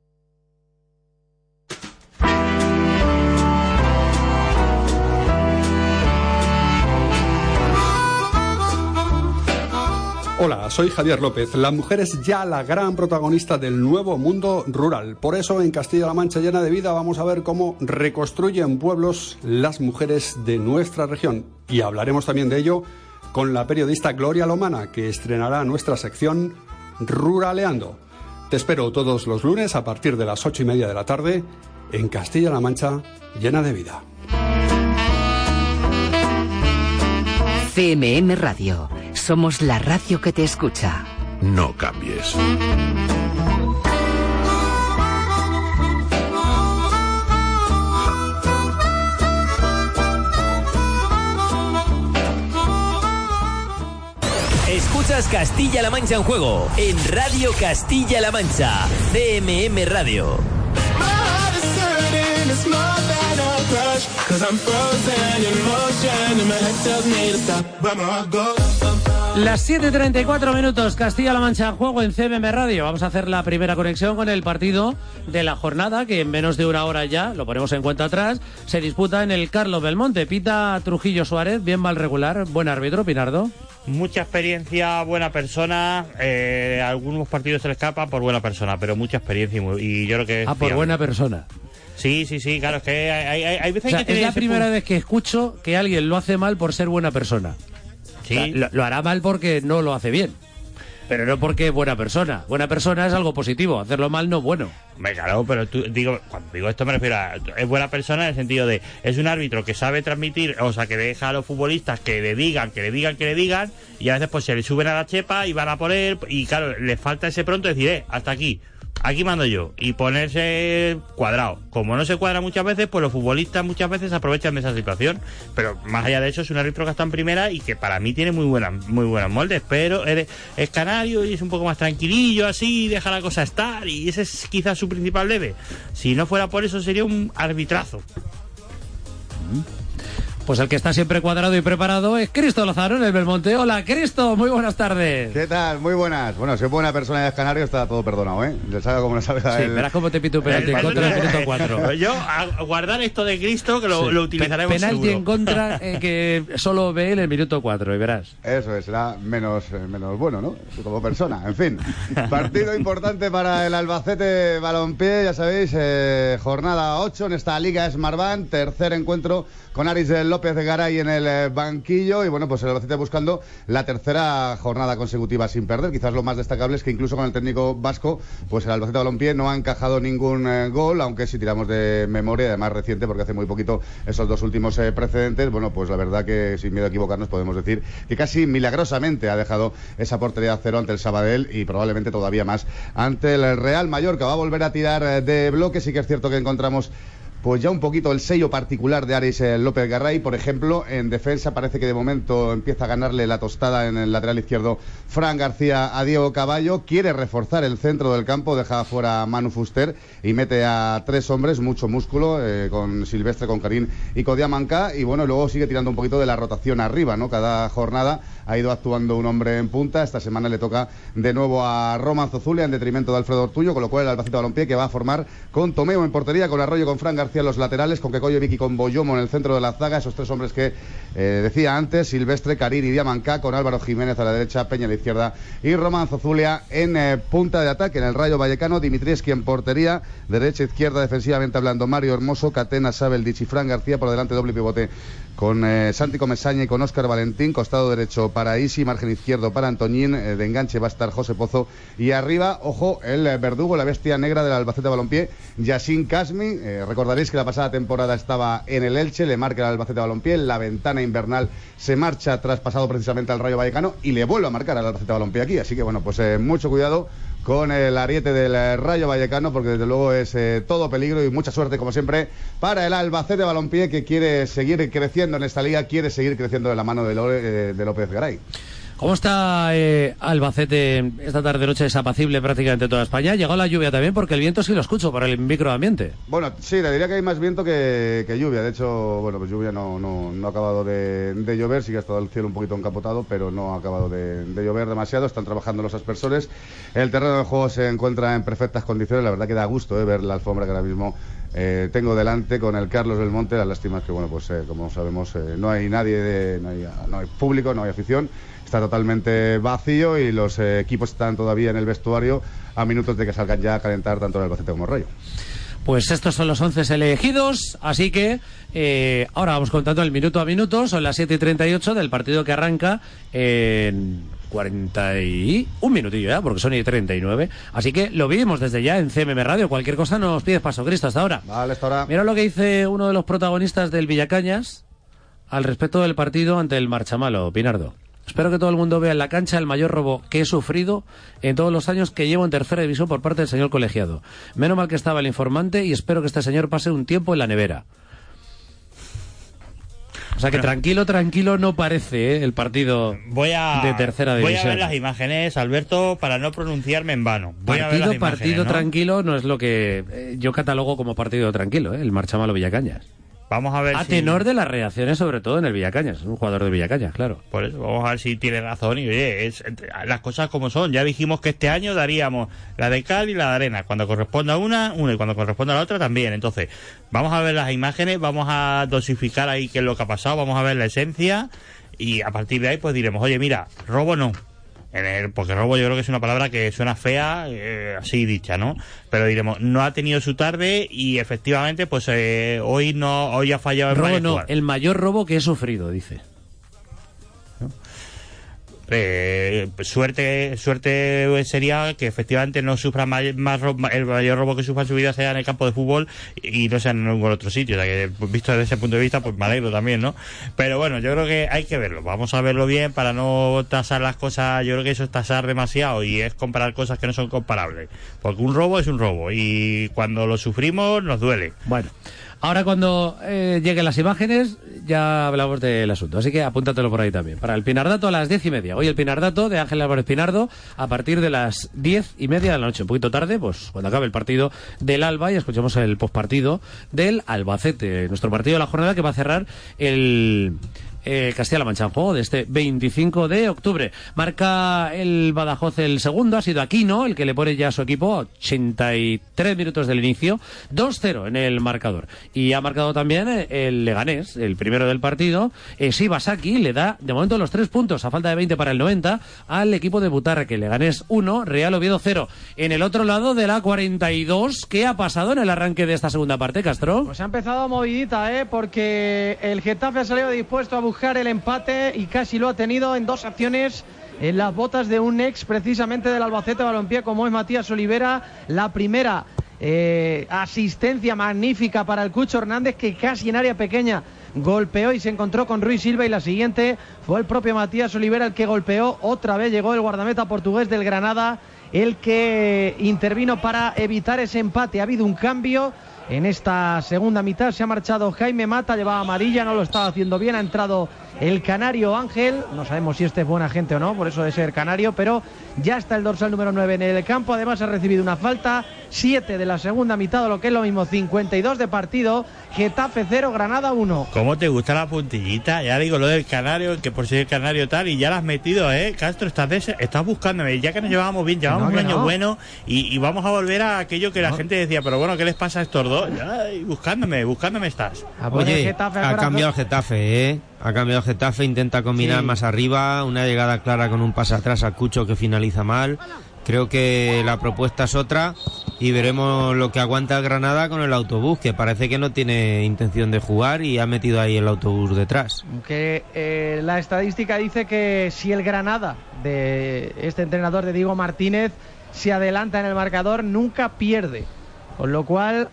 Hola, soy Javier López. La mujer es ya la gran protagonista del nuevo mundo rural. Por eso en Castilla-La Mancha Llena de Vida vamos a ver cómo reconstruyen pueblos las mujeres de nuestra región. Y hablaremos también de ello con la periodista Gloria Lomana, que estrenará nuestra sección Ruraleando. Te espero todos los lunes a partir de las ocho y media de la tarde en Castilla-La Mancha llena de vida. C M M Radio. Somos la radio que te escucha. No cambies. Escuchas Castilla-La Mancha en juego en Radio Castilla-La Mancha, C M M Radio. Las siete y treinta y cuatro minutos, Castilla-La Mancha en juego en C M M Radio. Vamos a hacer la primera conexión con el partido de la jornada, que en menos de una hora ya, lo ponemos en cuenta atrás, se disputa en el Carlos Belmonte. Pita Trujillo Suárez, bien mal regular, buen árbitro, Pinardo. Mucha experiencia, buena persona, eh, algunos partidos se le escapa por buena persona, pero mucha experiencia y, muy, y yo creo que... Ah, por fiable. Buena persona. Sí, sí, sí, claro, es que hay, hay, hay veces o sea, que... Es la primera punto. vez que escucho que alguien lo hace mal por ser buena persona. Sí. O sea, lo, lo hará mal porque no lo hace bien, pero no porque es buena persona. Buena persona es algo positivo, hacerlo mal no es bueno. Me claro, pero tú, digo, cuando digo esto me refiero a, es buena persona en el sentido de, es un árbitro que sabe transmitir, o sea, que deja a los futbolistas que le digan, que le digan, que le digan, y a veces pues se le suben a la chepa y van a por él, y claro, le falta ese pronto decir, eh, hasta aquí, aquí mando yo, y ponerse cuadrado. Como no se cuadra muchas veces, pues los futbolistas muchas veces aprovechan de esa situación, pero más allá de eso es un árbitro que está en primera y que para mí tiene muy buenas, muy buenos moldes, pero es, es canario y es un poco más tranquilillo así, deja la cosa estar, y ese es quizás su principal debe. Si no fuera por eso sería un arbitrazo. Pues el que está siempre cuadrado y preparado es Cristo Lozano en el Belmonte. Hola, Cristo, muy buenas tardes. ¿Qué tal? Muy buenas. Bueno, si es buena persona de Canario está todo perdonado, ¿eh? Le salga como le salga. Sí, el... verás cómo te pito un penalti en contra del minuto cuatro. Yo, a guardar esto de Cristo, que lo, sí. lo utilizaremos Penalti seguro. en contra eh, que solo ve en el minuto cuatro, y verás. Eso es, será menos, menos bueno, ¿no? Como persona, en fin. Partido importante para el Albacete Balompié, ya sabéis, eh, jornada ocho en esta Liga Smartbank, tercer encuentro con Aris López de Garay en el banquillo y bueno, pues el Albacete buscando la tercera jornada consecutiva sin perder. Quizás lo más destacable es que incluso con el técnico vasco, pues el Albacete Balompié no ha encajado ningún eh, gol, aunque si tiramos de memoria, además reciente, porque hace muy poquito esos dos últimos eh, precedentes, bueno, pues la verdad que sin miedo a equivocarnos podemos decir que casi milagrosamente ha dejado esa portería a cero ante el Sabadell y probablemente todavía más ante el Real Mallorca. Va a volver a tirar de bloque, sí que es cierto que encontramos pues ya un poquito el sello particular de Aris eh, López Garay. Por ejemplo, en defensa parece que de momento empieza a ganarle la tostada en el lateral izquierdo Fran García a Diego Caballo. Quiere reforzar el centro del campo, deja fuera a Manu Fuster y mete a tres hombres, mucho músculo, eh, con Silvestre, con Karim y con Diamanca. Y bueno, luego sigue tirando un poquito de la rotación arriba, ¿no? Cada jornada ha ido actuando un hombre en punta. Esta semana le toca de nuevo a Roman Zozulia en detrimento de Alfredo Ortuño, con lo cual el Albacete Balompié que va a formar con Tomeo en portería, con Arroyo, con Fran García hacia los laterales, con Kekoyevic y con Boyomo en el centro de la zaga, esos tres hombres que eh, decía antes, Silvestre, Karim y Diamanca, con Álvaro Jiménez a la derecha, Peña a la izquierda y Román Zozulia en eh, punta de ataque. En el Rayo Vallecano, Dimitrievski en portería, derecha, izquierda, defensivamente hablando, Mario Hermoso, Catena, Sabel, Dichi, Fran García, por delante doble pivote con eh, Santi Comesaña y con Óscar Valentín, costado derecho para Isi, margen izquierdo para Antoñín, eh, de enganche va a estar José Pozo y arriba, ojo, el eh, verdugo, la bestia negra del Albacete Balompié, Yassin Kasmi. Eh, recordaréis que la pasada temporada estaba en el Elche, le marca el Albacete Balompié, la ventana invernal se marcha traspasado precisamente al Rayo Vallecano y le vuelve a marcar al Albacete Balompié aquí, así que bueno, pues eh, mucho cuidado con el ariete del eh, Rayo Vallecano, porque desde luego es eh, todo peligro, y mucha suerte como siempre para el Albacete Balompié, que quiere seguir creciendo en esta liga, quiere seguir creciendo de la mano de, Lo, eh, de López Garay. ¿Cómo está eh, Albacete esta tarde-noche? Es apacible prácticamente toda España. Llegó la lluvia también, porque el viento sí lo escucho por el microambiente. Bueno, sí, le diría que hay más viento que, que lluvia. De hecho, bueno, pues lluvia no, no, no ha acabado de, de llover. Sí que ha estado el cielo un poquito encapotado, pero no ha acabado de, de llover demasiado. Están trabajando los aspersores. El terreno de juego se encuentra en perfectas condiciones. La verdad que da gusto eh, ver la alfombra que ahora mismo eh, tengo delante con el Carlos Belmonte. Las lástimas que, bueno, pues eh, como sabemos, eh, no hay nadie, de, no, hay, no hay público, no hay afición. Está totalmente vacío y los eh, equipos están todavía en el vestuario a minutos de que salgan ya a calentar tanto el Albacete como el Rayo. Pues estos son los once elegidos, así que eh, ahora vamos contando el minuto a minuto. Son las siete y treinta y ocho del partido que arranca en cuarenta y un minutillo ya, porque son y treinta y nueve. Así que lo vivimos desde ya en C M M Radio. Cualquier cosa nos pides paso, Cristo, hasta ahora. Vale, hasta ahora. Mira lo que dice uno de los protagonistas del Villacañas al respecto del partido ante el Marchamalo, Pinardo. Espero que todo el mundo vea en la cancha el mayor robo que he sufrido en todos los años que llevo en tercera división por parte del señor colegiado. Menos mal que estaba el informante y espero que este señor pase un tiempo en la nevera. O sea que tranquilo, tranquilo no parece ¿eh? el partido voy a, de tercera división. Voy a ver las imágenes, Alberto, para no pronunciarme en vano. Voy partido, a ver las imágenes, partido ¿no? tranquilo no es lo que eh, yo catalogo como partido tranquilo, ¿eh? el Marchamalo Villacañas. Vamos a ver a si... tenor de las reacciones, sobre todo en el Villacañas, un jugador de Villacañas, claro. Por eso, vamos a ver si tiene razón. Y oye, es, las cosas como son. Ya dijimos que este año daríamos la de cal y la de arena. Cuando corresponda una, una, y cuando corresponda la otra también. Entonces, vamos a ver las imágenes, vamos a dosificar ahí qué es lo que ha pasado, vamos a ver la esencia, y a partir de ahí pues diremos, oye, mira, robo no. En el, porque robo yo creo que es una palabra que suena fea, eh, así dicha, ¿no? Pero diremos, no ha tenido su tarde y efectivamente, pues eh, hoy no, hoy ha fallado en robo no, jugar. El mayor robo que he sufrido, dice. Eh, suerte suerte sería que efectivamente no sufra más, más el mayor robo que sufra en su vida sea en el campo de fútbol y no sea en ningún otro sitio. O sea que, visto desde ese punto de vista, pues me alegro también, ¿no? Pero bueno, yo creo que hay que verlo, vamos a verlo bien para no tasar las cosas. Yo creo que eso es tasar demasiado y es comparar cosas que no son comparables, porque un robo es un robo y cuando lo sufrimos nos duele. Bueno, ahora cuando eh, lleguen las imágenes ya hablamos del asunto, así que apúntatelo por ahí también. Para el Pinardato a las diez y media. Hoy el Pinardato de Ángel Álvarez Pinardo a partir de las diez y media de la noche. Un poquito tarde, pues cuando acabe el partido del Alba y escuchemos el postpartido del Albacete. Nuestro partido de la jornada que va a cerrar el... Eh, Castilla-La Mancha en juego de este veinticinco de octubre. Marca el Badajoz el segundo, ha sido Aquino el que le pone ya a su equipo ochenta y tres minutos del inicio, dos cero en el marcador. Y ha marcado también el Leganés, el primero del partido. eh, Shibasaki le da de momento los tres puntos a falta de veinte para el noventa al equipo de Butarque. Leganés uno, Real Oviedo cero. En el otro lado de la cuarenta y dos, ¿qué ha pasado en el arranque de esta segunda parte, Castro? Pues ha empezado movidita, ¿eh? Porque el Getafe ha salido dispuesto a buscar el empate y casi lo ha tenido en dos acciones en las botas de un ex precisamente del Albacete Balompié como es Matías Olivera. La primera eh, asistencia magnífica para el Cucho Hernández, que casi en área pequeña golpeó y se encontró con Ruiz Silva, y la siguiente fue el propio Matías Olivera el que golpeó. Otra vez llegó el guardameta portugués del Granada el que intervino para evitar ese empate. Ha habido un cambio en esta segunda mitad, se ha marchado Jaime Mata, llevaba amarilla, no lo estaba haciendo bien, ha entrado el canario Ángel, no sabemos si este es buena gente o no, por eso de ser canario, pero ya está el dorsal número nueve en el campo. Además ha recibido una falta, siete de la segunda mitad, o lo que es lo mismo, cincuenta y dos de partido. Getafe cero, Granada uno. ¿Cómo te gusta la puntillita? Ya digo lo del canario, que por ser el canario tal, y ya la has metido, ¿eh? Castro, estás, de, estás buscándome, ya que nos llevábamos bien, llevamos no, un año no. bueno, y, y vamos a volver a aquello que no. la gente decía, pero bueno, ¿qué les pasa a estos dos? Ya, y buscándome, buscándome estás. Oye, Getafe, ha cambiado el Getafe, ¿eh? Ha cambiado el Getafe, intenta combinar sí. más arriba, una llegada clara con un pase atrás a Cucho que finaliza mal. Creo que la propuesta es otra y veremos lo que aguanta el Granada con el autobús, que parece que no tiene intención de jugar y ha metido ahí el autobús detrás. Que eh, la estadística dice que si el Granada de este entrenador de Diego Martínez se adelanta en el marcador, nunca pierde, con lo cual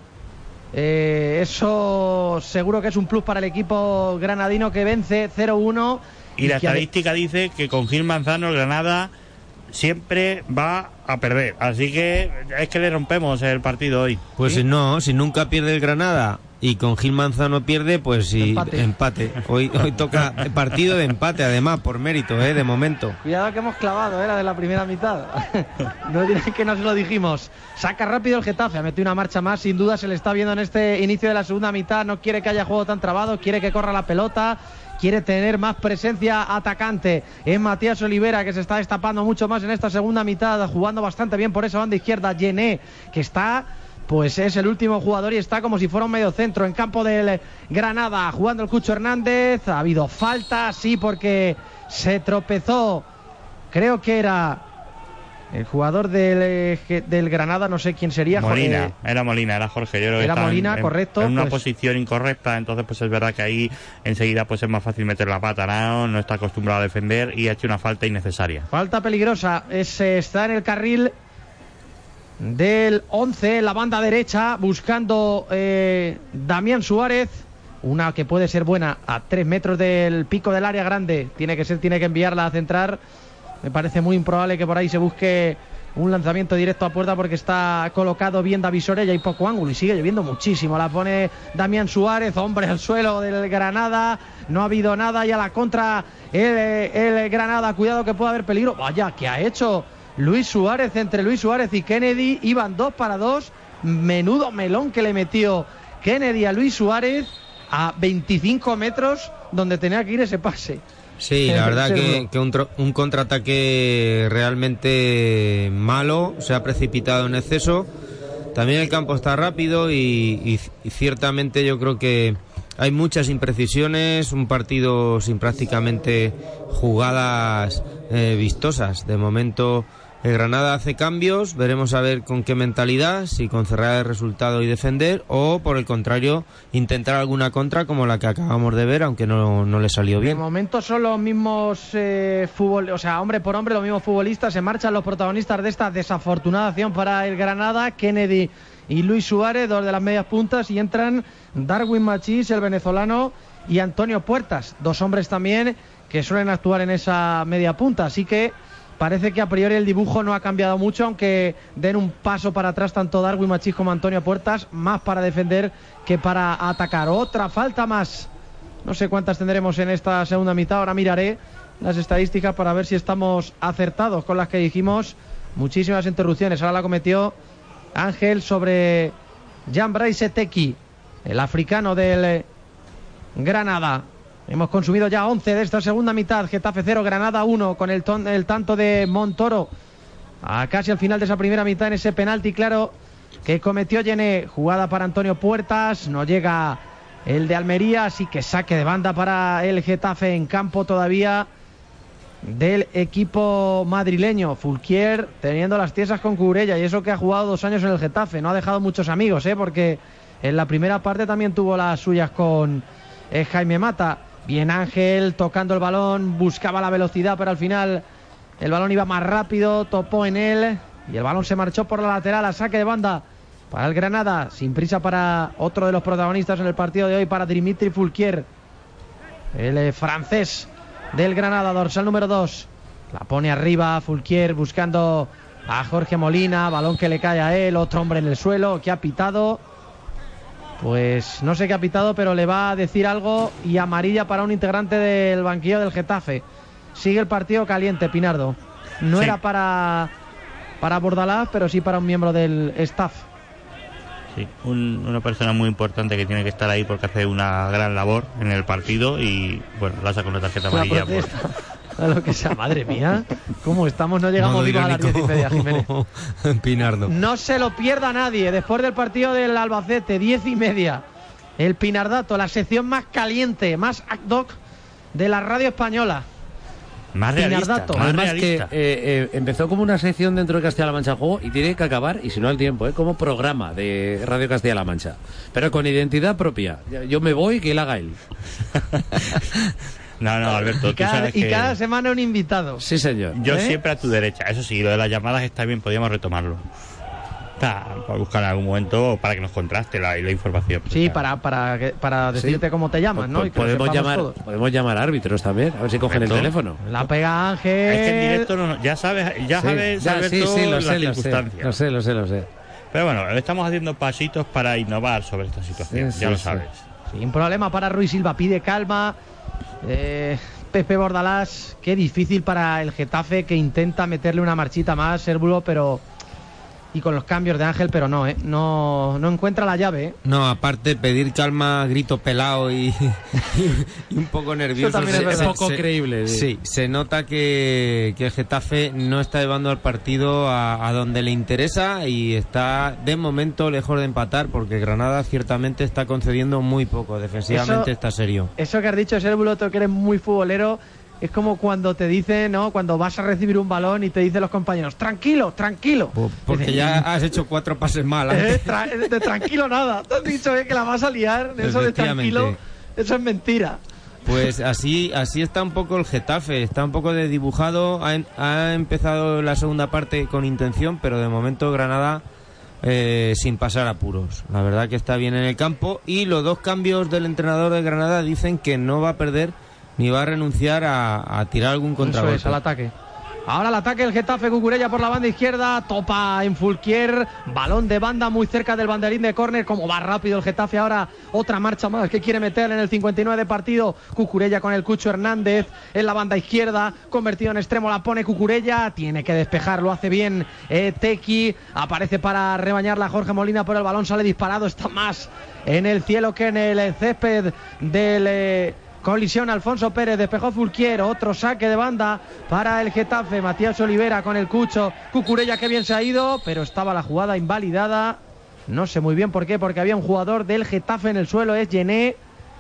eh, eso seguro que es un plus para el equipo granadino, que vence cero uno. Y la que estadística dice que con Gil Manzano el Granada siempre va a perder, así que es que le rompemos el partido hoy. Pues ¿Sí? no, si nunca pierde el Granada y con Gil Manzano pierde, pues sí, empate. empate. Hoy hoy toca partido de empate, además, por mérito, ¿eh? De momento. Cuidado que hemos clavado, era de la primera mitad. No dirán que no se lo dijimos. Saca rápido el Getafe, ha metido una marcha más, sin duda se le está viendo en este inicio de la segunda mitad. No quiere que haya juego tan trabado, quiere que corra la pelota, quiere tener más presencia atacante en Matías Olivera, que se está destapando mucho más en esta segunda mitad, jugando bastante bien por esa banda izquierda. Yené, que está, pues es el último jugador y está como si fuera un medio centro en campo del Granada, jugando el Cucho Hernández. Ha habido falta, sí, porque se tropezó, creo que era El jugador del, del Granada, no sé quién sería. Molina, Jorge. era Molina, era Jorge. Yo creo que era está Molina, en, correcto. En una pues, posición incorrecta, entonces pues es verdad que ahí enseguida pues es más fácil meter la pata, ¿no? No está acostumbrado a defender y ha hecho una falta innecesaria. Falta peligrosa, es, está en el carril del once, en la banda derecha, buscando eh, Damián Suárez. Una que puede ser buena a tres metros del pico del área grande. Tiene que ser, tiene que enviarla a centrar. Me parece muy improbable que por ahí se busque un lanzamiento directo a puerta porque está colocado bien David Sorella y poco ángulo y sigue lloviendo muchísimo. La pone Damián Suárez, hombre al suelo del Granada. No ha habido nada y a la contra el, el Granada. Cuidado que puede haber peligro. Vaya, ¿qué ha hecho Luis Suárez? Entre Luis Suárez y Kennedy iban dos para dos. Menudo melón que le metió Kennedy a Luis Suárez a veinticinco metros donde tenía que ir ese pase. Sí, la verdad que, que un, un contraataque realmente malo, se ha precipitado en exceso. También el campo está rápido y, y, y ciertamente yo creo que hay muchas imprecisiones, un partido sin prácticamente jugadas eh, vistosas. De momento el Granada hace cambios, veremos a ver con qué mentalidad, si con cerrar el resultado y defender, o por el contrario, intentar alguna contra como la que acabamos de ver, aunque no, no le salió bien. De momento son los mismos eh, fútbol, o sea, hombre por hombre, los mismos futbolistas, se marchan los protagonistas de esta desafortunada acción para el Granada, Kennedy y Luis Suárez, dos de las medias puntas, y entran Darwin Machís, el venezolano, y Antonio Puertas, dos hombres también que suelen actuar en esa media punta, así que parece que a priori el dibujo no ha cambiado mucho, aunque den un paso para atrás tanto Darwin Machís como Antonio Puertas, más para defender que para atacar. Otra falta más, no sé cuántas tendremos en esta segunda mitad, ahora miraré las estadísticas para ver si estamos acertados con las que dijimos. Muchísimas interrupciones, ahora la cometió Ángel sobre Jan Brice Teki, el africano del Granada. Hemos consumido ya once de esta segunda mitad. Getafe cero, Granada uno, con el, ton, el tanto de Montoro a casi al final de esa primera mitad en ese penalti claro que cometió Yené. Jugada para Antonio Puertas, no llega el de Almería, así que saque de banda para el Getafe en campo todavía del equipo madrileño. Fulquier teniendo las tiesas con Cucurella, y eso que ha jugado dos años en el Getafe. No ha dejado muchos amigos, ¿eh? Porque en la primera parte también tuvo las suyas con eh, Jaime Mata. Bien Ángel tocando el balón, buscaba la velocidad, pero al final el balón iba más rápido, topó en él y el balón se marchó por la lateral a saque de banda para el Granada, sin prisa para otro de los protagonistas en el partido de hoy, para Dimitri Fulquier, el eh, francés del Granada, dorsal número dos. La pone arriba Fulquier buscando a Jorge Molina, balón que le cae a él, otro hombre en el suelo, que ha pitado. Pues no sé qué ha pitado, pero le va a decir algo, y amarilla para un integrante del banquillo del Getafe. Sigue el partido caliente, Pinardo. No sí. era para, para Bordalás, pero sí para un miembro del staff. Sí, un, una persona muy importante que tiene que estar ahí porque hace una gran labor en el partido y, bueno, la saca con la tarjeta amarilla. Por... A lo que sea, madre mía, ¿cómo estamos? No llegamos vivos a las diez y media, Jiménez. Pinardo. No se lo pierda nadie. Después del partido del Albacete, diez y media. El Pinardato, la sección más caliente, más ad hoc de la radio española. Más realista. Más Además realista. que eh, eh, empezó como una sección dentro de Castilla-La Mancha Juego y tiene que acabar, y si no al tiempo, eh, como programa de Radio Castilla-La Mancha. Pero con identidad propia. Yo me voy, que él haga él. No, no, Alberto, y cada, tú sabes y que... cada semana un invitado. Sí, señor. Yo ¿Eh? siempre a tu derecha. Eso sí, lo de las llamadas está bien, podríamos retomarlo. Está, para buscar en algún momento para que nos contraste la, la información. Sí, para, para, para decirte sí. cómo te llamas, ¿no? Y que podemos, llamar, podemos llamar árbitros también, a ver si cogen Perfecto. el teléfono. La pega Ángel. Es que en directo no, ya sabes, ya sí. sabes, ya, Alberto, sí, sí, lo sé, las circunstancias. Lo sé, lo sé, lo sé. Pero bueno, estamos haciendo pasitos para innovar sobre esta situación, sí, ya sí, lo sabes. Sí. Sin problema para Ruiz Silva, pide calma. Eh... Pepe Bordalás, qué difícil para el Getafe, que intenta meterle una marchita más, Sérvulo, pero y con los cambios de Ángel, pero no, ¿eh? no, no encuentra la llave. ¿eh? No, aparte pedir calma, grito pelado y, y, y un poco nervioso. Eso también es se, poco se, creíble. Sí. sí, se nota que, que el Getafe no está llevando al partido a, a donde le interesa y está de momento lejos de empatar, porque Granada ciertamente está concediendo muy poco, defensivamente eso, está serio. Eso que has dicho, Sérvulo, tú que eres muy futbolero, Es como cuando te dicen, ¿no? Cuando vas a recibir un balón y te dicen los compañeros, tranquilo, tranquilo. Porque ya has hecho cuatro pases mal. Eh, tra de tranquilo nada. Te has dicho eh, que la vas a liar. Eso de tranquilo, eso es mentira. Pues así así está un poco el Getafe. Está un poco desdibujado. Ha, ha empezado la segunda parte con intención, pero de momento Granada eh, sin pasar apuros. La verdad que está bien en el campo. Y los dos cambios del entrenador de Granada dicen que no va a perder ni va a renunciar a, a tirar algún contragolpe. Eso es, al ataque. Ahora el ataque del Getafe, Cucurella por la banda izquierda, topa en Fulquier, balón de banda muy cerca del banderín de córner, como va rápido el Getafe ahora, otra marcha más que quiere meter en el cincuenta y nueve de partido, Cucurella con el Cucho Hernández en la banda izquierda, convertido en extremo, la pone Cucurella, tiene que despejar, lo hace bien eh, Tequi, aparece para rebañarla Jorge Molina por el balón, sale disparado, está más en el cielo que en el césped del... Eh, colisión Alfonso Pérez, despejó Fulquier, otro saque de banda para el Getafe, Matías Olivera con el Cucho, Cucurella que bien se ha ido, pero estaba la jugada invalidada, no sé muy bien por qué, porque había un jugador del Getafe en el suelo, es Yené,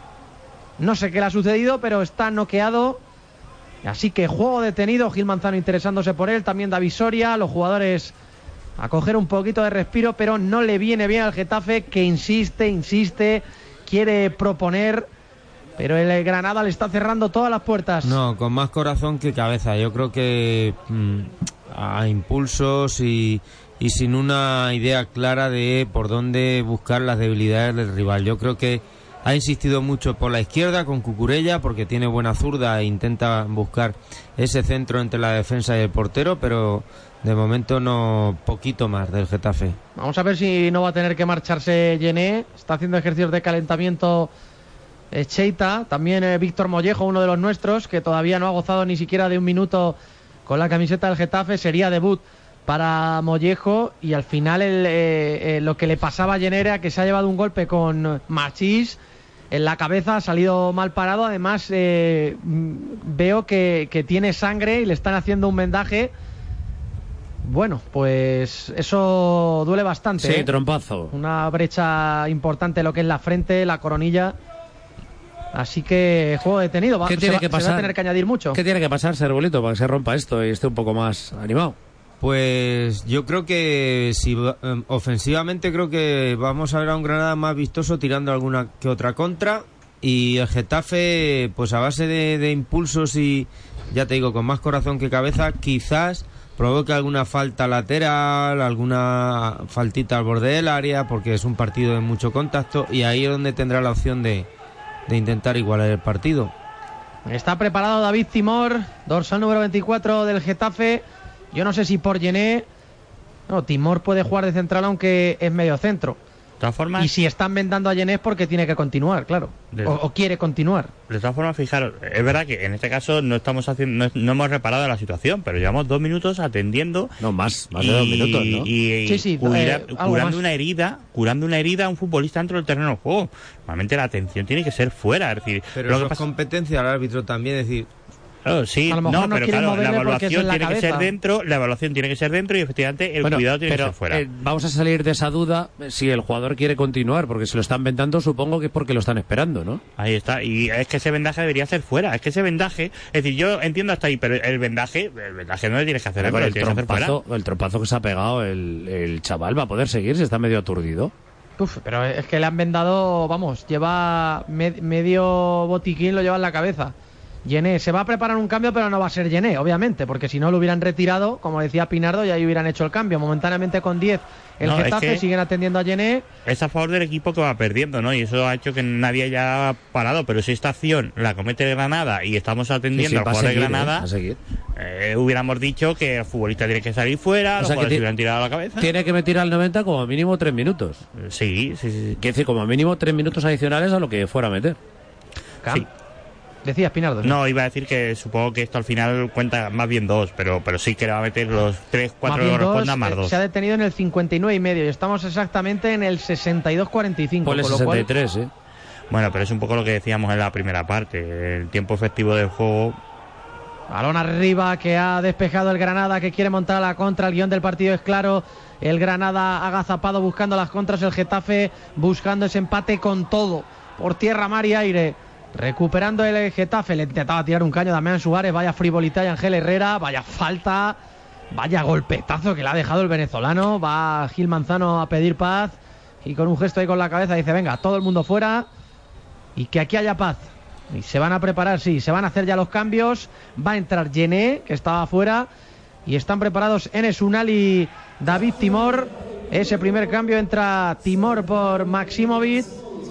no sé qué le ha sucedido, pero está noqueado, así que juego detenido, Gil Manzano interesándose por él, también David Soria, los jugadores a coger un poquito de respiro, pero no le viene bien al Getafe, que insiste, insiste, quiere proponer, pero el Granada le está cerrando todas las puertas. No, con más corazón que cabeza. Yo creo que mmm, a impulsos y, y sin una idea clara de por dónde buscar las debilidades del rival. Yo creo que ha insistido mucho por la izquierda con Cucurella porque tiene buena zurda e intenta buscar ese centro entre la defensa y el portero, pero de momento no, poquito más del Getafe. Vamos a ver si no va a tener que marcharse Yené. Está haciendo ejercicios de calentamiento Cheita, también eh, Víctor Mollejo, uno de los nuestros, que todavía no ha gozado ni siquiera de un minuto con la camiseta del Getafe, sería debut para Mollejo, y al final el, eh, eh, lo que le pasaba a Yené era que se ha llevado un golpe con Machís en la cabeza, ha salido mal parado, además eh, veo que, que tiene sangre y le están haciendo un vendaje. Bueno, pues eso duele bastante. Sí, ¿eh? trompazo. Una brecha importante lo que es la frente, la coronilla. Así que juego detenido. Va, ¿Qué tiene se va, que pasar? Se va a tener que añadir mucho. ¿Qué tiene que pasar, Serbolito, para que se rompa esto y esté un poco más animado? Pues yo creo que si um, ofensivamente creo que vamos a ver a un Granada más vistoso tirando alguna que otra contra, y el Getafe pues a base de, de impulsos y ya te digo con más corazón que cabeza quizás provoque alguna falta lateral, alguna faltita al borde del área, porque es un partido de mucho contacto y ahí es donde tendrá la opción de de intentar igualar el partido. Está preparado David Timor, dorsal número veinticuatro del Getafe. Yo no sé si por Yené. No, Timor puede jugar de central aunque es medio centro. De todas formas, y si están vendando a Yené es porque tiene que continuar, claro. De, o, o quiere continuar. De todas formas, fijaros, es verdad que en este caso no estamos haciendo, no, no hemos reparado la situación, pero llevamos dos minutos atendiendo. No, más, más y, de dos minutos, ¿no? Y, sí, sí, cura, eh, curando una herida, curando una herida a un futbolista dentro del terreno de juego. Normalmente la atención tiene que ser fuera, es decir, pero lo eso que es pasa... competencia al árbitro también, es decir. Claro, sí, a lo no, no pero claro, la evaluación la tiene cabeza. que ser dentro, la evaluación tiene que ser dentro y efectivamente el bueno, cuidado tiene pero, que ser fuera. Eh, vamos a salir de esa duda si el jugador quiere continuar, porque si lo están vendando supongo que es porque lo están esperando, ¿no? Ahí está, y es que ese vendaje debería ser fuera, es que ese vendaje, es decir, yo entiendo hasta ahí, pero el vendaje, el vendaje no le tienes que hacer, Pero el, el, tienes que hacer fuera. trompazo, el trompazo que se ha pegado el, el chaval va a poder seguir si está medio aturdido. Uf, pero es que le han vendado, vamos, lleva me, medio botiquín, lo lleva en la cabeza. Yené, se va a preparar un cambio, pero no va a ser Yené, obviamente, porque si no lo hubieran retirado, como decía Pinardo, y ahí hubieran hecho el cambio. Momentáneamente con diez el no, Getafe, es que siguen atendiendo a Yené. Es a favor del equipo que va perdiendo, ¿no? Y eso ha hecho que nadie haya parado, pero si esta acción la comete Granada y estamos atendiendo sí, sí, al jugador seguir, de Granada, ¿eh? a seguir. Eh, hubiéramos dicho que el futbolista tiene que salir fuera, O los sea, jugadores que se hubieran tirado a la cabeza. Tiene que meter al noventa como mínimo tres minutos. Sí, sí, sí. Quiere decir, como mínimo tres minutos adicionales a lo que fuera a meter. Sí. Decías, Pinardo. ¿no? No, iba a decir que supongo que esto al final cuenta más bien dos, pero pero sí que le va a meter los tres, cuatro que correspondan más dos. Se ha detenido en el cincuenta y nueve y medio y estamos exactamente en el sesenta y dos cuarenta y cinco. Ponle sesenta y tres, cual... ¿eh? Bueno, pero es un poco lo que decíamos en la primera parte, el tiempo efectivo del juego. Balón arriba que ha despejado el Granada, que quiere montar a la contra. El guión del partido es claro. El Granada agazapado buscando las contras. El Getafe buscando ese empate con todo. Por tierra, mar y aire. Recuperando el Getafe, le intentaba tirar un caño Damián Suárez, vaya frivolidad y Ángel Herrera, vaya falta, vaya golpetazo que le ha dejado el venezolano. Va Gil Manzano a pedir paz y con un gesto ahí con la cabeza dice, venga, todo el mundo fuera y que aquí haya paz. Y se van a preparar, sí, se van a hacer ya los cambios. Va a entrar Yené, que estaba afuera, y están preparados Enes Unal y David Timor. Ese primer cambio, entra Timor por Maximovic.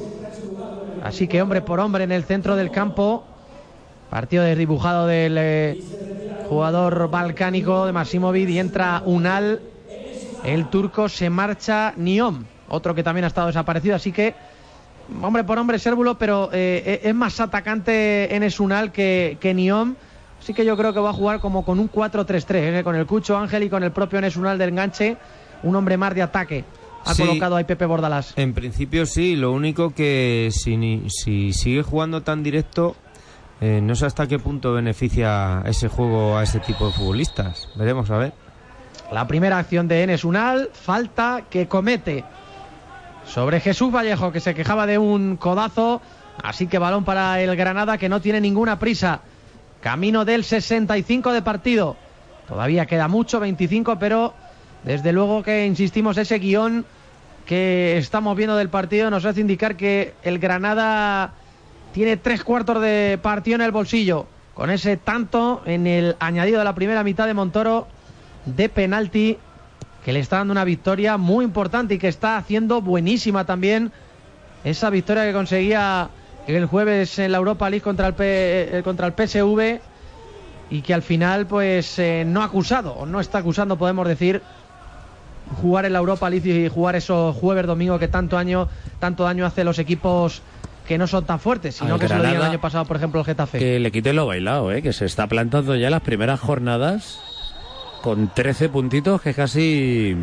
Así que hombre por hombre en el centro del campo. Partido desdibujado del eh, jugador balcánico de Maximovic, y entra Unal. El turco, se marcha Niom, otro que también ha estado desaparecido. Así que hombre por hombre Sérvulo, pero eh, es más atacante Enes Unal que, que Niom. Así que yo creo que va a jugar como con un cuatro tres tres, eh, con el Cucho Ángel y con el propio Enes Unal del enganche. Un hombre más de ataque ha sí, colocado ahí Pepe Bordalás. En principio sí, lo único que si, si sigue jugando tan directo, eh, no sé hasta qué punto beneficia ese juego a ese tipo de futbolistas. Veremos a ver. La primera acción de Enes Unal, falta que comete sobre Jesús Vallejo, que se quejaba de un codazo. Así que balón para el Granada, que no tiene ninguna prisa. Camino del sesenta y cinco de partido. Todavía queda mucho, veinticinco, pero desde luego que insistimos, ese guión que estamos viendo del partido nos hace indicar que el Granada tiene tres cuartos de partido en el bolsillo, con ese tanto en el añadido de la primera mitad de Montoro de penalti, que le está dando una victoria muy importante y que está haciendo buenísima también esa victoria que conseguía el jueves en la Europa League contra el, P, contra el P S V, y que al final pues eh, no ha acusado, o no está acusando, podemos decir, jugar en la Europa League y jugar esos jueves, domingo que tanto año, tanto daño hace los equipos que no son tan fuertes, sino que se lo dio el año pasado, por ejemplo, el Getafe. Que le quite lo bailado, ¿eh? Que se está plantando ya las primeras jornadas con trece puntitos, que es casi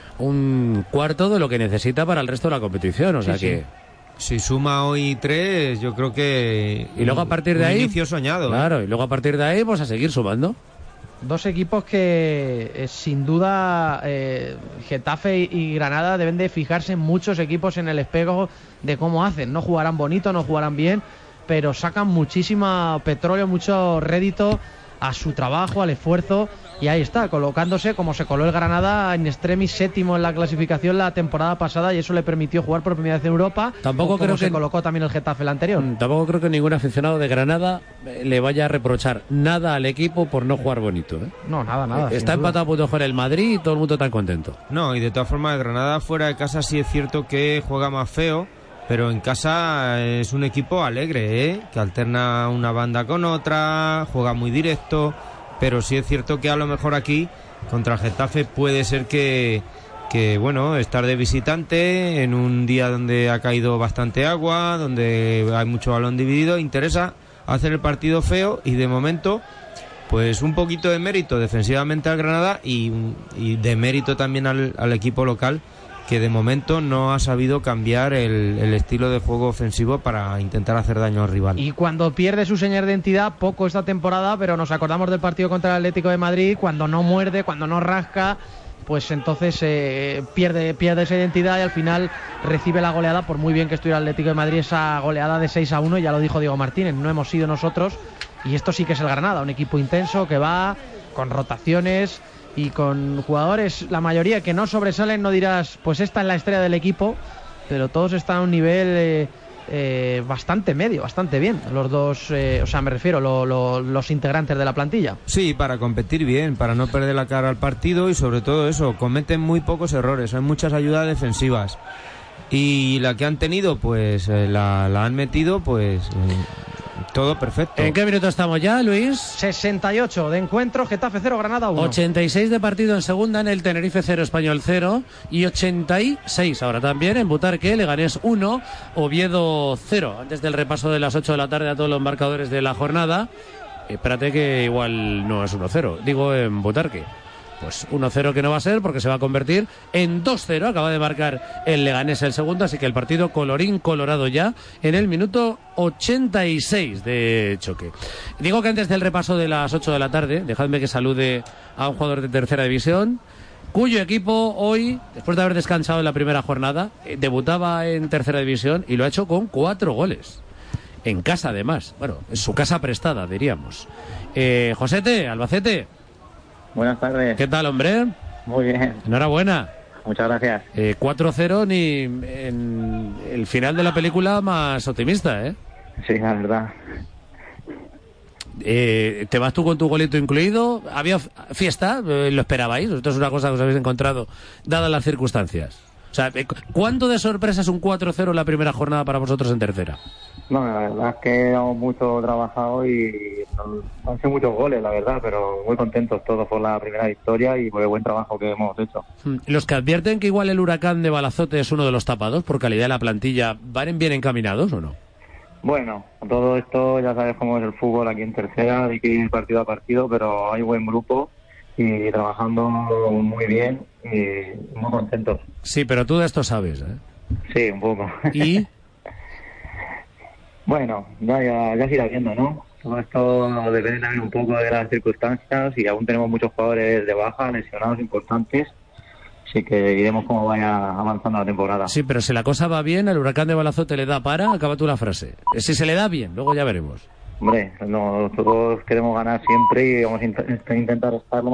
un cuarto de lo que necesita para el resto de la competición, o sea sí, que... Sí. Si suma hoy tres, yo creo que... Y luego a partir de un ahí... inicio soñado. Claro, ¿eh? y luego a partir de ahí, pues a seguir sumando. Dos equipos que eh, sin duda eh, Getafe y, y Granada deben de fijarse muchos equipos en el espejo de cómo hacen. No jugarán bonito, no jugarán bien, pero sacan muchísimo petróleo, mucho rédito a su trabajo, al esfuerzo, y ahí está, colocándose como se coló el Granada en extremis, séptimo en la clasificación la temporada pasada, y eso le permitió jugar por primera vez en Europa. Tampoco creo que se que colocó también el Getafe el anterior. Tampoco creo que ningún aficionado de Granada le vaya a reprochar nada al equipo por no jugar bonito, ¿eh? No, nada, nada. Está empatado a punto con el Madrid y todo el mundo está contento. No, y de todas formas, Granada fuera de casa sí es cierto que juega más feo, pero en casa es un equipo alegre, ¿eh? Que alterna una banda con otra, juega muy directo, pero sí es cierto que a lo mejor aquí contra el Getafe puede ser que, que bueno, estar de visitante en un día donde ha caído bastante agua, donde hay mucho balón dividido, interesa hacer el partido feo, y de momento pues un poquito de mérito defensivamente al Granada y, y de mérito también al, al equipo local, que de momento no ha sabido cambiar el, el estilo de juego ofensivo para intentar hacer daño al rival. Y cuando pierde su señal de identidad, poco esta temporada, pero nos acordamos del partido contra el Atlético de Madrid, cuando no muerde, cuando no rasca, pues entonces eh, pierde, pierde esa identidad y al final recibe la goleada, por muy bien que estuviera el Atlético de Madrid, esa goleada de seis a uno, y ya lo dijo Diego Martínez, no hemos sido nosotros, y esto sí que es el Granada, un equipo intenso que va con rotaciones y con jugadores, la mayoría que no sobresalen, no dirás, pues esta es la estrella del equipo, pero todos están a un nivel eh, eh, bastante medio, bastante bien, los dos, eh, o sea, me refiero, lo, lo, los integrantes de la plantilla. Sí, para competir bien, para no perder la cara al partido, y sobre todo eso, cometen muy pocos errores, hay muchas ayudas defensivas, y la que han tenido, pues eh, la, la han metido, pues... Eh, todo perfecto. ¿En qué minuto estamos ya, Luis? sesenta y ocho de encuentro, Getafe cero, Granada uno. ochenta y seis de partido en segunda en el Tenerife cero, Español cero. Y ochenta y seis ahora también en Butarque, Leganés uno, Oviedo cero. Antes del repaso de las ocho de la tarde a todos los marcadores de la jornada. Espérate que igual no es uno cero, digo en Butarque. Pues uno cero que no va a ser, porque se va a convertir en dos cero. Acaba de marcar el Leganés el segundo, así que el partido colorín colorado ya en el minuto ochenta y seis de choque. Digo que antes del repaso de las ocho de la tarde, dejadme que salude a un jugador de tercera división, cuyo equipo hoy, después de haber descansado en la primera jornada, debutaba en tercera división y lo ha hecho con cuatro goles. En casa, además. Bueno, en su casa prestada, diríamos. Eh, Josete, Albacete. Buenas tardes. ¿Qué tal, hombre? Muy bien. Enhorabuena. Muchas gracias. Eh, cuatro cero ni en el final de la película más optimista, ¿eh? Sí, la verdad. Eh, ¿Te vas tú con tu golito incluido? ¿Había fiesta? Eh, ¿Lo esperabais? Esto es una cosa que os habéis encontrado, dadas las circunstancias. O sea, ¿cuánto de sorpresa es un cuatro cero en la primera jornada para vosotros en tercera? No, la verdad es que hemos mucho trabajado y no, han sido muchos goles, la verdad, pero muy contentos todos por la primera victoria y por el buen trabajo que hemos hecho. Los que advierten que igual el Huracán de Balazote es uno de los tapados por calidad de la plantilla, ¿van bien encaminados o no? Bueno, todo esto ya sabes cómo es el fútbol aquí en tercera, hay que ir partido a partido, pero hay buen grupo y trabajando muy bien y muy contentos. Sí, pero tú de esto sabes, ¿eh? Sí, un poco. ¿Y? Bueno, ya, ya, ya se irá viendo, ¿no? Todo esto depende también un poco de las circunstancias y aún tenemos muchos jugadores de baja, lesionados importantes. Así que iremos como vaya avanzando la temporada. Sí, pero si la cosa va bien, el Huracán de Balazote le da para, acaba tú la frase. Si se le da bien, luego ya veremos. Hombre, nosotros queremos ganar siempre y vamos a int- intentar estar lo